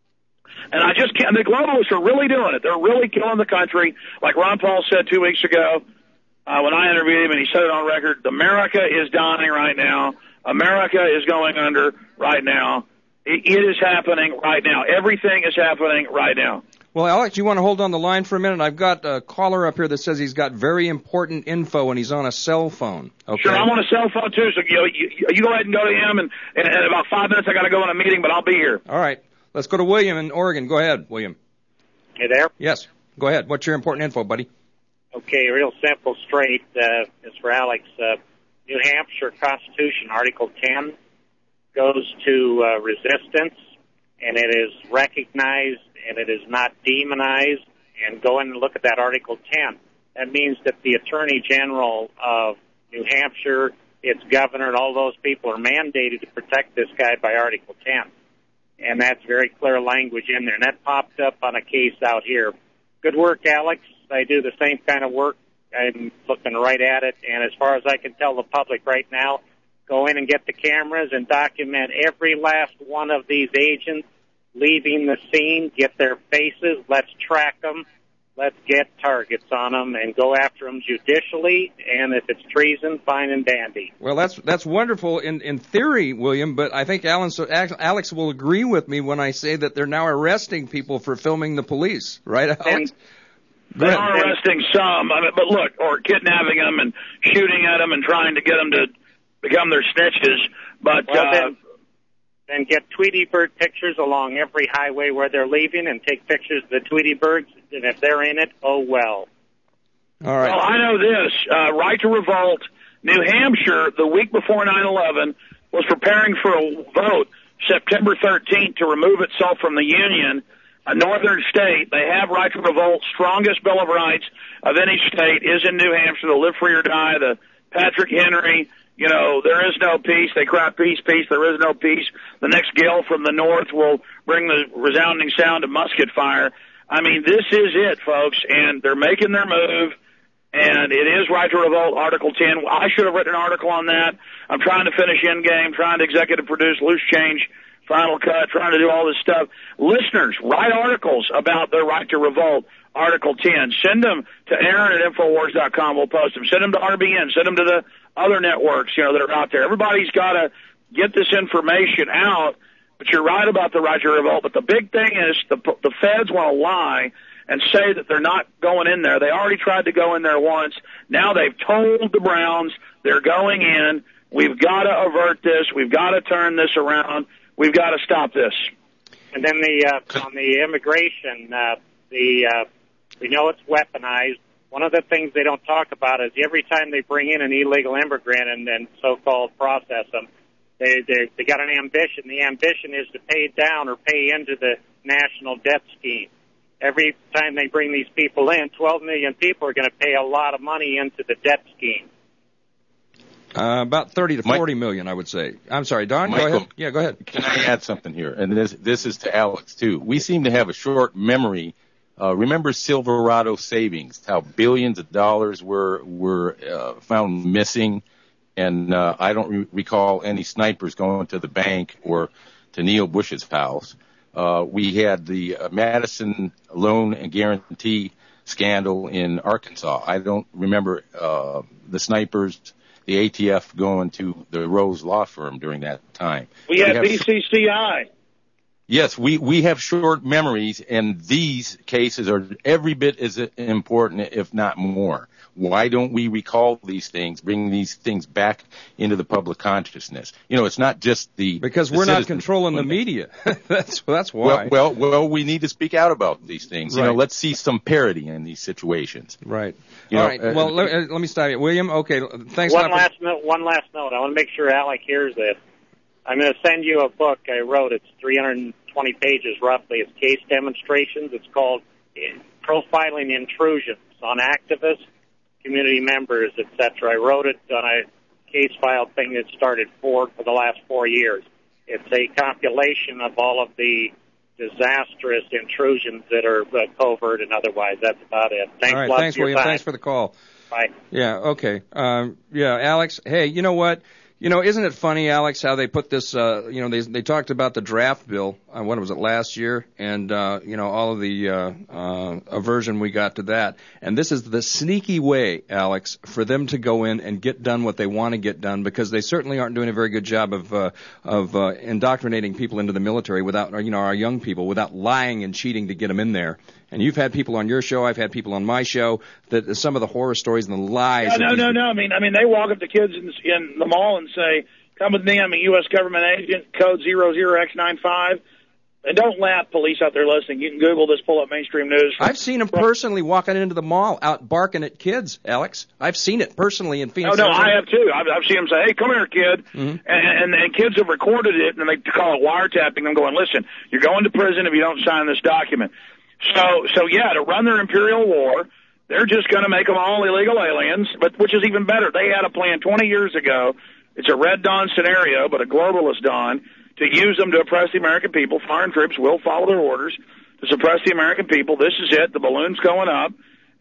And I just can't. The globalists are really doing it. They're really killing the country, like Ron Paul said two weeks ago uh, when I interviewed him, and he said it on record. America is dying right now. America is going under right now. It is happening right now. Everything is happening right now. Well, Alex, you want to hold on the line for a minute? I've got a caller up here that says he's got very important info, and he's on a cell phone. Okay. Sure, I'm on a cell phone, too, so you, know, you, you go ahead and go to him, and, and in about five minutes I got to go in a meeting, but I'll be here. All right. Let's go to William in Oregon. Go ahead, William. Hey there? Yes. Go ahead. What's your important info, buddy? Okay, real simple, straight. Uh, it's for Alex. Uh, New Hampshire Constitution, Article ten, goes to uh, resistance, and it is recognized, and it is not demonized. And go in and look at that Article ten. That means that the Attorney General of New Hampshire, its governor, and all those people are mandated to protect this guy by Article ten. And that's very clear language in there. And that popped up on a case out here. Good work, Alex. I do the same kind of work I'm looking right at it, and as far as I can tell the public right now, go in and get the cameras and document every last one of these agents leaving the scene, get their faces, let's track them, let's get targets on them, and go after them judicially, and if it's treason, fine and dandy. Well, that's that's wonderful in, in theory, William, but I think Alan, so Alex will agree with me when I say that they're now arresting people for filming the police, right, Alex? And they are arresting some, I mean, but look, or kidnapping them and shooting at them and trying to get them to become their snitches, but... Well, uh, then, then get Tweety Bird pictures along every highway where they're leaving and take pictures of the Tweety Birds, and if they're in it, oh well. All right. Well, I know this. Uh, Right to Revolt, New Hampshire, the week before nine eleven, was preparing for a vote September thirteenth to remove itself from the Union. A northern state, they have Right to Revolt, strongest Bill of Rights of any state is in New Hampshire, the Live Free or Die, the Patrick Henry, you know, there is no peace. They cry peace, peace, there is no peace. The next gale from the north will bring the resounding sound of musket fire. I mean, this is it, folks, and they're making their move, and it is Right to Revolt, Article ten. I should have written an article on that. I'm trying to finish Endgame, trying to executive produce Loose Change, Final Cut, trying to do all this stuff. Listeners, write articles about their Right to Revolt, Article ten. Send them to Aaron at Infowars dot com. We'll post them. Send them to R B N. Send them to the other networks, you know, that are out there. Everybody's got to get this information out, but you're right about the Right to Revolt. But the big thing is the, the feds want to lie and say that they're not going in there. They already tried to go in there once. Now they've told the Browns they're going in. We've got to avert this. We've got to turn this around. We've got to stop this. And then the uh, on the immigration, uh, the uh, we know it's weaponized. One of the things they don't talk about is every time they bring in an illegal immigrant and then so-called process them, they they they got an ambition. The ambition is to pay down or pay into the national debt scheme. Every time they bring these people in, twelve million people are going to pay a lot of money into the debt scheme. Uh, about thirty to forty million, I would say. I'm sorry, Don, Michael, go ahead. Yeah, go ahead. Can I add something here? And this this is to Alex, too. We seem to have a short memory. Uh, remember Silverado savings, how billions of dollars were were uh, found missing, and uh, I don't re- recall any snipers going to the bank or to Neil Bush's house. Uh, we had the uh, Madison loan and guarantee scandal in Arkansas. I don't remember uh, the snipers, the A T F going to the Rose Law Firm during that time. We had we B C C I. Yes, we, we have short memories, and these cases are every bit as important, if not more. Why don't we recall these things, bring these things back into the public consciousness? You know, it's not just the because the we're not citizens. controlling the media. that's that's why. Well, well, well, we need to speak out about these things. Right. You know, let's see some parity in these situations. Right. You All know, right. uh, well, let, uh, let me stop you, William. Okay. Thanks. One a lot last note. One last note. I want to make sure Alec hears this. I'm going to send you a book I wrote. It's three hundred twenty pages roughly. It's case demonstrations. It's called Profiling Intrusions on Activists, Community Members, et cetera. I wrote it on a case file thing that started four for the last four years. It's a compilation of all of the disastrous intrusions that are uh, covert and otherwise. That's about it. Thanks All right. a lot Thanks, for your William. time. Thanks for the call. Bye. Yeah. Okay. Um, yeah, Alex. Hey, you know what? You know, isn't it funny, Alex, how they put this, uh, you know, they they talked about the draft bill, uh, what was it, last year, and, uh, you know, all of the uh, uh, aversion we got to that. And this is the sneaky way, Alex, for them to go in and get done what they want to get done, because they certainly aren't doing a very good job of uh, of uh, indoctrinating people into the military without, or, you know, our young people, without lying and cheating to get them in there. And you've had people on your show, I've had people on my show, that some of the horror stories and the lies. Yeah, no, that these no, no. I mean, I mean, they walk up to kids in, in the mall and say, "Come with me. I'm a U S government agent. Code zero zero X nine five." And don't laugh, police out there listening. You can Google this. Pull up mainstream news. I've seen them personally walking into the mall, out barking at kids, Alex. I've seen it personally in Phoenix. Oh, no, Arizona. I have too. I've, I've seen them say, "Hey, come here, kid," Mm-hmm. and, and and kids have recorded it, and they call it wiretapping. I'm going, "Listen, you're going to prison if you don't sign this document." So, so yeah, to run their imperial war, they're just going to make them all illegal aliens. But which is even better, they had a plan twenty years ago. It's a Red Dawn scenario, but a globalist dawn, to use them to oppress the American people. Foreign troops will follow their orders to suppress the American people. This is it. The balloon's going up.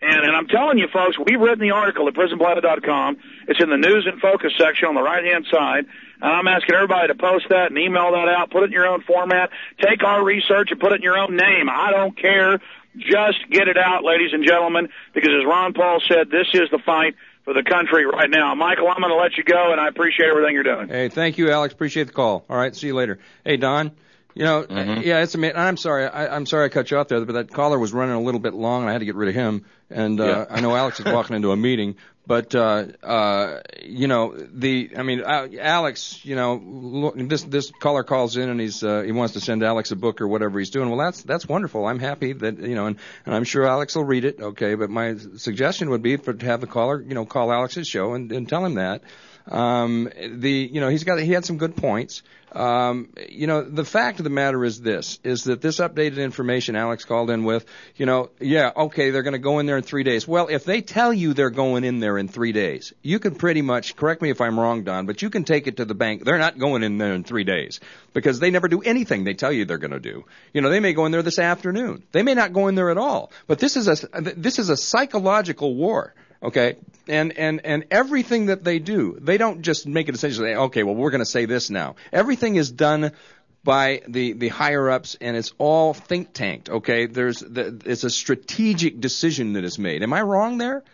And, and I'm telling you, folks, we've written the article at prison planet dot com. It's in the News and Focus section on the right-hand side. And I'm asking everybody to post that and email that out. Put it in your own format. Take our research and put it in your own name. I don't care. Just get it out, ladies and gentlemen, because as Ron Paul said, this is the fight for the country right now. Michael, I'm going to let you go, and I appreciate everything you're doing. Hey, thank you, Alex. Appreciate the call. All right, see you later. Hey, Don. You know, mm-hmm. yeah, it's amazing. I'm sorry, I, I'm sorry I cut you off there, but that caller was running a little bit long, and I had to get rid of him. And uh, yeah. I know Alex is walking into a meeting, but uh, uh, you know, the, I mean, uh, Alex, you know, look, this this caller calls in and he's uh, he wants to send Alex a book or whatever he's doing. Well, that's that's wonderful. I'm happy that you know, and, and I'm sure Alex will read it. Okay, but my suggestion would be for to have the caller, you know, call Alex's show and, and tell him that. Um, the, you know, he's got, he had some good points. Um, you know, the fact of the matter is this, is that this updated information Alex called in with, you know, yeah, okay, they're going to go in there in three days. Well, if they tell you they're going in there in three days, you can pretty much, correct me if I'm wrong, Don, but you can take it to the bank. They're not going in there in three days because they never do anything they tell you they're going to do. You know, they may go in there this afternoon. They may not go in there at all. But this is a, this is a psychological war. Okay, and, and, and everything that they do, they don't just make a decision, say, okay, well, we're going to say this now. Everything is done by the, the higher-ups, and it's all think-tanked, okay? There's the, it's a strategic decision that is made. Am I wrong there?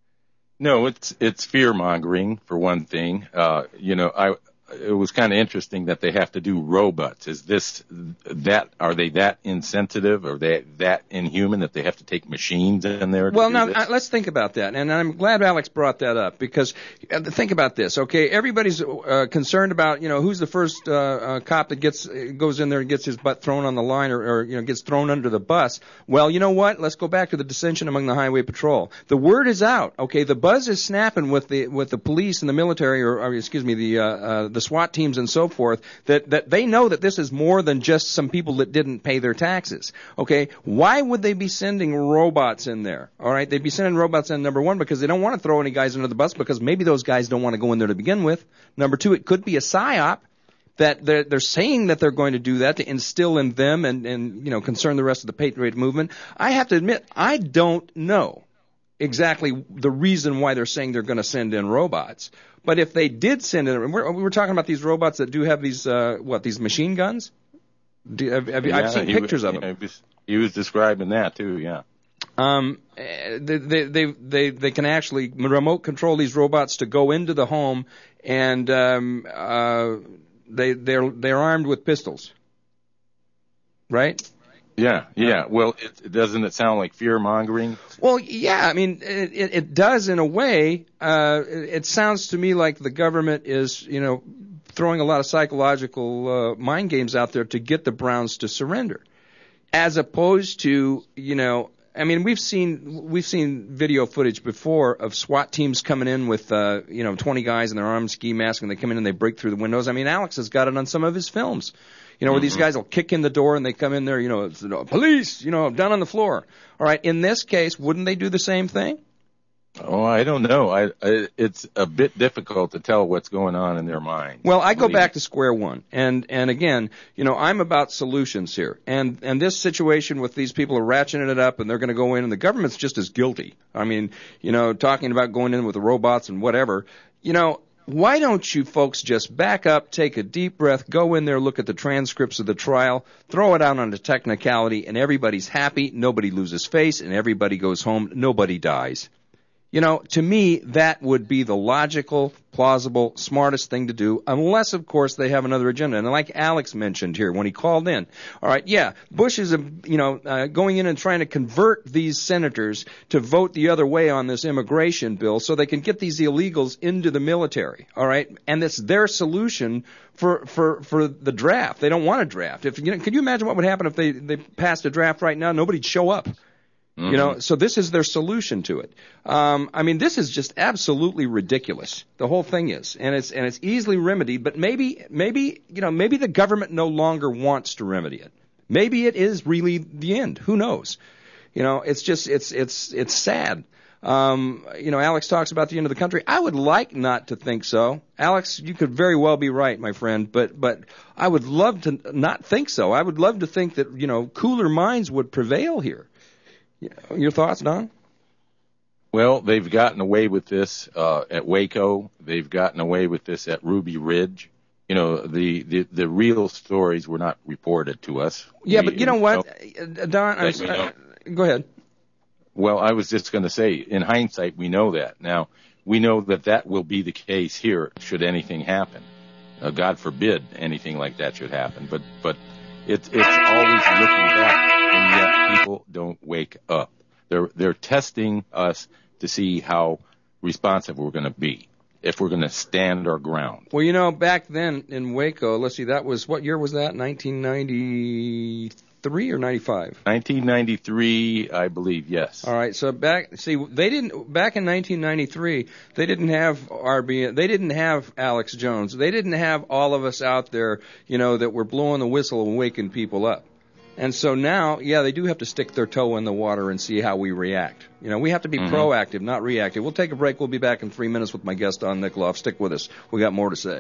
No, it's it's fear-mongering, for one thing. Uh, you know, I it was kind of interesting that they have to do robots. Is this that? Are they that insensitive? Are they that inhuman that they have to take machines in there? To well, do now this? uh, let's think about that, and I'm glad Alex brought that up because uh, think about this. Okay, everybody's uh, concerned about you know who's the first uh, uh, cop that gets uh, goes in there and gets his butt thrown on the line or, or you know gets thrown under the bus. Well, you know what? Let's go back to the dissension among the highway patrol. The word is out. Okay, the buzz is snapping with the with the police and the military, or, or excuse me, the uh, uh, the SWAT teams and so forth, that, that they know that this is more than just some people that didn't pay their taxes. Okay? Why would they be sending robots in there? All right? They'd be sending robots in, number one, because they don't want to throw any guys under the bus because maybe those guys don't want to go in there to begin with. Number two, it could be a psyop that they're, they're saying that they're going to do that to instill in them and, and, you know, concern the rest of the Patriot movement. I have to admit, I don't know exactly the reason why they're saying they're going to send in robots. But if they did send in, we're, we were talking about these robots that do have these, uh, what, these machine guns? Do, have, have, yeah, I've seen pictures was, of them. He was, he was describing that too, yeah. Um, they, they, they, they, they can actually remote control these robots to go into the home, and um, uh, they, they're, they're armed with pistols. Right? Yeah, yeah. Well, it, doesn't it sound like fear-mongering? Well, yeah. I mean, it, it, it does in a way. Uh, it, it sounds to me like the government is, you know, throwing a lot of psychological uh, mind games out there to get the Browns to surrender, as opposed to, you know, I mean, we've seen we've seen video footage before of SWAT teams coming in with, uh, you know, twenty guys in their armed ski masks, and they come in and they break through the windows. I mean, Alex has got it on some of his films. You know, where these guys will kick in the door and they come in there, you know, it's, you know, police, you know, down on the floor. All right, in this case, wouldn't they do the same thing? Oh, I don't know. I, I it's a bit difficult to tell what's going on in their mind. Well, I go back to square one, and and again, you know, I'm about solutions here, and and this situation with these people are ratcheting it up, and they're going to go in, and the government's just as guilty. I mean, you know, talking about going in with the robots and whatever, you know. Why don't you folks just back up, take a deep breath, go in there, look at the transcripts of the trial, throw it out on a technicality, and everybody's happy, nobody loses face, and everybody goes home, nobody dies. You know, to me, that would be the logical, plausible, smartest thing to do, unless, of course, they have another agenda. And like Alex mentioned here when he called in, all right, yeah, Bush is, you know, uh, going in and trying to convert these senators to vote the other way on this immigration bill so they can get these illegals into the military, all right? And it's their solution for for for the draft. They don't want a draft. If you know, can you imagine what would happen if they they passed a draft right now? Nobody'd show up. Mm-hmm. You know, so this is their solution to it. Um, I mean, this is just absolutely ridiculous. The whole thing is, and it's and it's easily remedied. But maybe, maybe you know, maybe the government no longer wants to remedy it. Maybe it is really the end. Who knows? You know, it's just it's it's it's sad. Um, you know, Alex talks about the end of the country. I would like not to think so. Alex, you could very well be right, my friend. But but I would love to not think so. I would love to think that you know cooler minds would prevail here. Your thoughts, Don? Well, they've gotten away with this uh, at Waco. They've gotten away with this at Ruby Ridge. You know, the, the, the real stories were not reported to us. Yeah, we, but you know what, know, Don? I, uh, go ahead. Well, I was just going to say, in hindsight, we know that. Now, we know that that will be the case here should anything happen. Uh, God forbid anything like that should happen. But but it's it's always looking back, and yet people don't wake up. They're they're testing us to see how responsive we're going to be, if we're going to stand our ground. Well, you know, back then in Waco, let's see, that was, what year was that? nineteen ninety-three or ninety-five? nineteen ninety-three, I believe, yes. All right, so back, see, they didn't, back in nineteen ninety-three, they didn't have R B N, they didn't have Alex Jones, they didn't have all of us out there, you know, that were blowing the whistle and waking people up. And so now, yeah, they do have to stick their toe in the water and see how we react. You know, we have to be mm-hmm. proactive, not reactive. We'll take a break. We'll be back in three minutes with my guest, Don Nikoloff. Stick with us. We got more to say.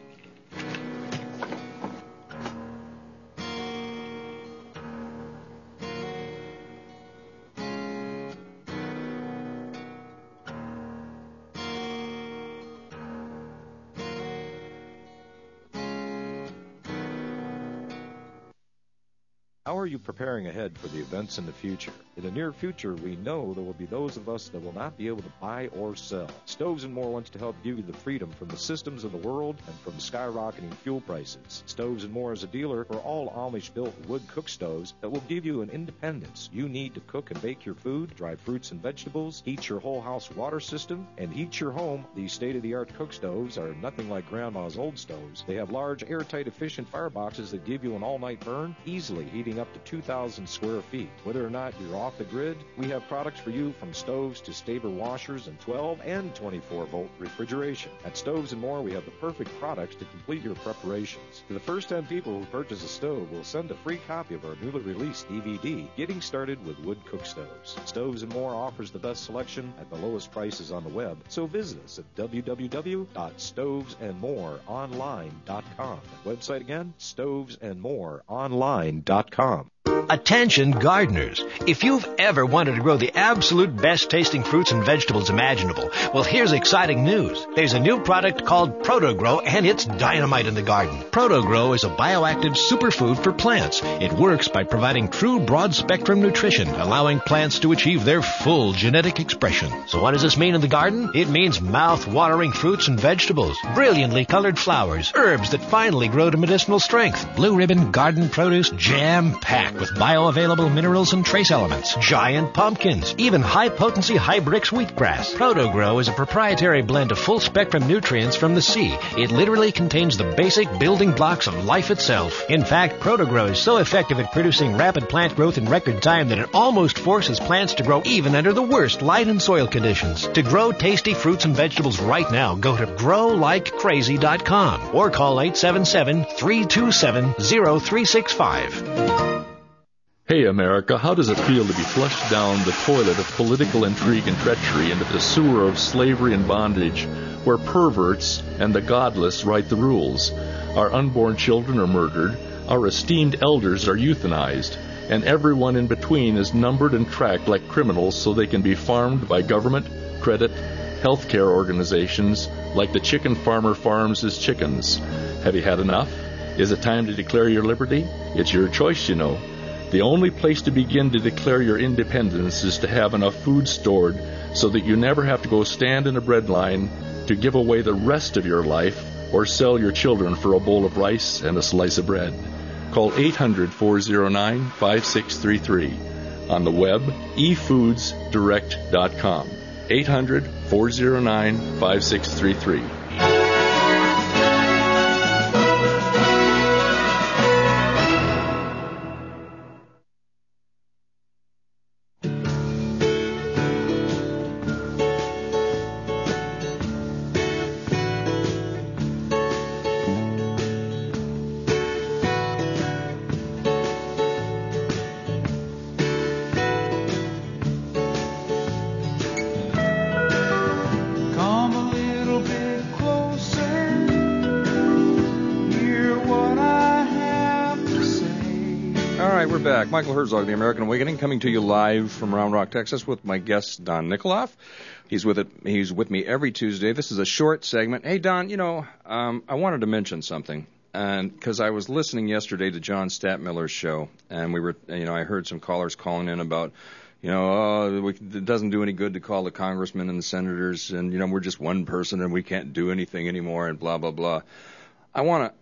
How are you preparing ahead for the events in the future? In the near future, we know there will be those of us that will not be able to buy or sell. Stoves and More wants to help give you the freedom from the systems of the world and from skyrocketing fuel prices. Stoves and More is a dealer for all Amish-built wood cook stoves that will give you an independence you need to cook and bake your food, dry fruits and vegetables, heat your whole house water system, and heat your home. These state-of-the-art cook stoves are nothing like Grandma's old stoves. They have large, airtight, efficient fireboxes that give you an all-night burn, easily heating up to two thousand square feet. Whether or not you're off the grid, we have products for you from stoves to Staber washers and twelve and twenty-four volt refrigeration. At Stoves and More, we have the perfect products to complete your preparations. To the first ten people who purchase a stove, we'll send a free copy of our newly released D V D, Getting Started with Wood Cook Stoves. Stoves and More offers the best selection at the lowest prices on the web, so visit us at w w w dot stoves and more online dot com. Website again, stoves and more online dot com. Attention gardeners. If you've ever wanted to grow the absolute best tasting fruits and vegetables imaginable, well, here's exciting news. There's a new product called ProtoGrow, and it's dynamite in the garden. ProtoGrow is a bioactive superfood for plants. It works by providing true broad-spectrum nutrition, allowing plants to achieve their full genetic expression. So what does this mean in the garden? It means mouth-watering fruits and vegetables, brilliantly colored flowers, herbs that finally grow to medicinal strength, blue ribbon garden produce jam-packed with bioavailable minerals and trace elements, giant pumpkins, even high-potency Hybrix wheatgrass. ProtoGrow is a proprietary blend of full-spectrum nutrients from the sea. It literally contains the basic building blocks of life itself. In fact, ProtoGrow is so effective at producing rapid plant growth in record time that it almost forces plants to grow even under the worst light and soil conditions. To grow tasty fruits and vegetables right now, go to grow like crazy dot com or call eight seven seven, three two seven, zero three six five. Hey, America, how does it feel to be flushed down the toilet of political intrigue and treachery into the sewer of slavery and bondage, where perverts and the godless write the rules? Our unborn children are murdered, our esteemed elders are euthanized, and everyone in between is numbered and tracked like criminals so they can be farmed by government, credit, healthcare organizations, like the chicken farmer farms his chickens. Have you had enough? Is it time to declare your liberty? It's your choice, you know. The only place to begin to declare your independence is to have enough food stored so that you never have to go stand in a bread line to give away the rest of your life or sell your children for a bowl of rice and a slice of bread. Call eight hundred, four oh nine, five six three three. On the web, e foods direct dot com. eight hundred, four oh nine, five six three three. Come a little bit we're back. Michael Herzog, The American Awakening, coming to you live from Round Rock, Texas, with my guest, Don Nikoloff. He's with it. He's with me every Tuesday. This is a short segment. Hey, Don, you know, um, I wanted to mention something, and because I was listening yesterday to John Stadtmiller's show, and we were, you know, I heard some callers calling in about, you know, oh, we, it doesn't do any good to call the congressmen and the senators, and, you know, we're just one person and we can't do anything anymore, and blah, blah, blah. I want to.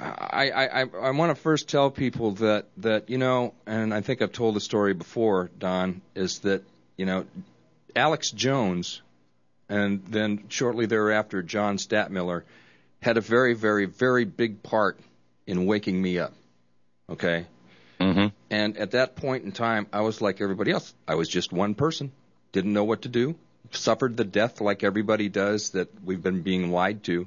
I, I, I, I want to first tell people that, that, you know, and I think I've told the story before, Don, is that, you know, Alex Jones and then shortly thereafter John Stadtmiller had a very, very, very big part in waking me up, okay? Mm-hmm. And at that point in time, I was like everybody else. I was just one person, didn't know what to do, suffered the death like everybody does that we've been being lied to.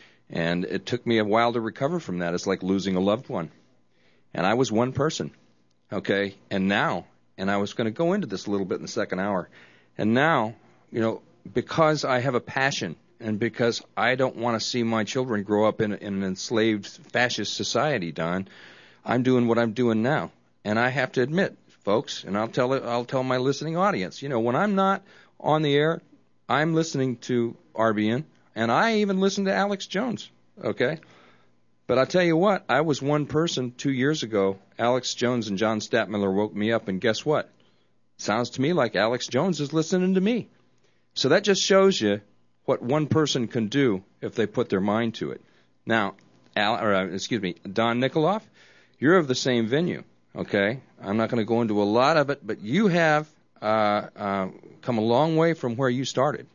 And it took me a while to recover from that. It's like losing a loved one. And I was one person, okay? And now, and I was going to go into this a little bit in the second hour, and now, you know, because I have a passion and because I don't want to see my children grow up in, in an enslaved fascist society, Don, I'm doing what I'm doing now. And I have to admit, folks, and I'll tell it, I'll tell my listening audience, you know, when I'm not on the air, I'm listening to R B N. And I even listened to Alex Jones, okay? But I'll tell you what, I was one person two years ago. Alex Jones and John Stadtmiller woke me up, and guess what? Sounds to me like Alex Jones is listening to me. So that just shows you what one person can do if they put their mind to it. Now, Al, or, uh, excuse me, Don Nikoloff, you're of the same venue, okay? I'm not going to go into a lot of it, but you have uh, uh, come a long way from where you started.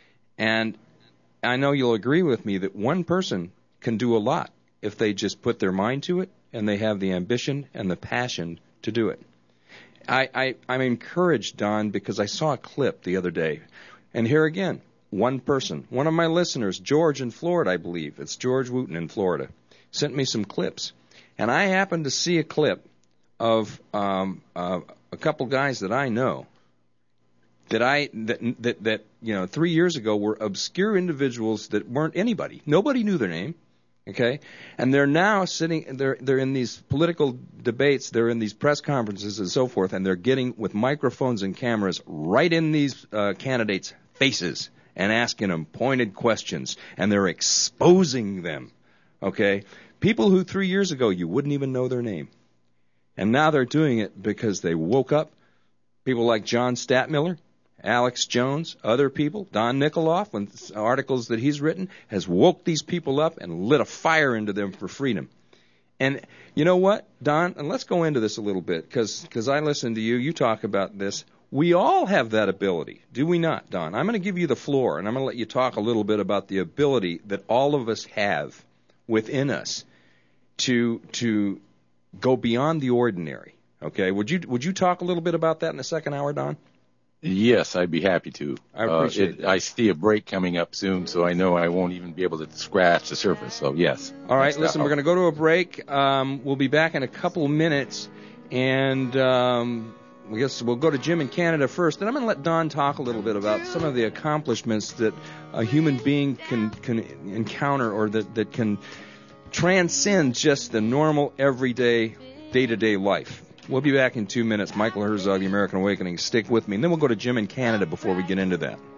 And I know you'll agree with me that one person can do a lot if they just put their mind to it and they have the ambition and the passion to do it. I, I, I'm encouraged, Don, because I saw a clip the other day. And here again, one person, one of my listeners, George in Florida, I believe. It's George Wooten in Florida, sent me some clips. And I happened to see a clip of um, uh, a couple guys that I know that I that, that that you know three years ago were obscure individuals that weren't anybody. Nobody knew their name, okay? And they're now sitting. They're they're in these political debates. They're in these press conferences and so forth, and they're getting with microphones and cameras right in these uh, candidates' faces and asking them pointed questions, and they're exposing them, okay? People who three years ago you wouldn't even know their name, and now they're doing it because they woke up. People like John Stadtmiller, Alex Jones, other people, Don Nikoloff, when articles that he's written, has woke these people up and lit a fire into them for freedom. And you know what, Don, and let's go into this a little bit, because I listen to you, you talk about this. We all have that ability, do we not, Don? I'm going to give you the floor, and I'm going to let you talk a little bit about the ability that all of us have within us to to go beyond the ordinary. Okay, would you would you talk a little bit about that in the second hour, Don? Yes, I'd be happy to. I appreciate uh, it, it. I see a break coming up soon, so I know I won't even be able to scratch the surface. So, yes. All right, listen, we're going to go to a break. Um, we'll be back in a couple minutes, and um, I guess we'll go to Jim in Canada first. Then I'm going to let Don talk a little bit about some of the accomplishments that a human being can, can encounter or that, that can transcend just the normal, everyday, day-to-day life. We'll be back in two minutes. Michael Herzog, The American Awakening. Stick with me. And then we'll go to Jim in Canada before we get into that.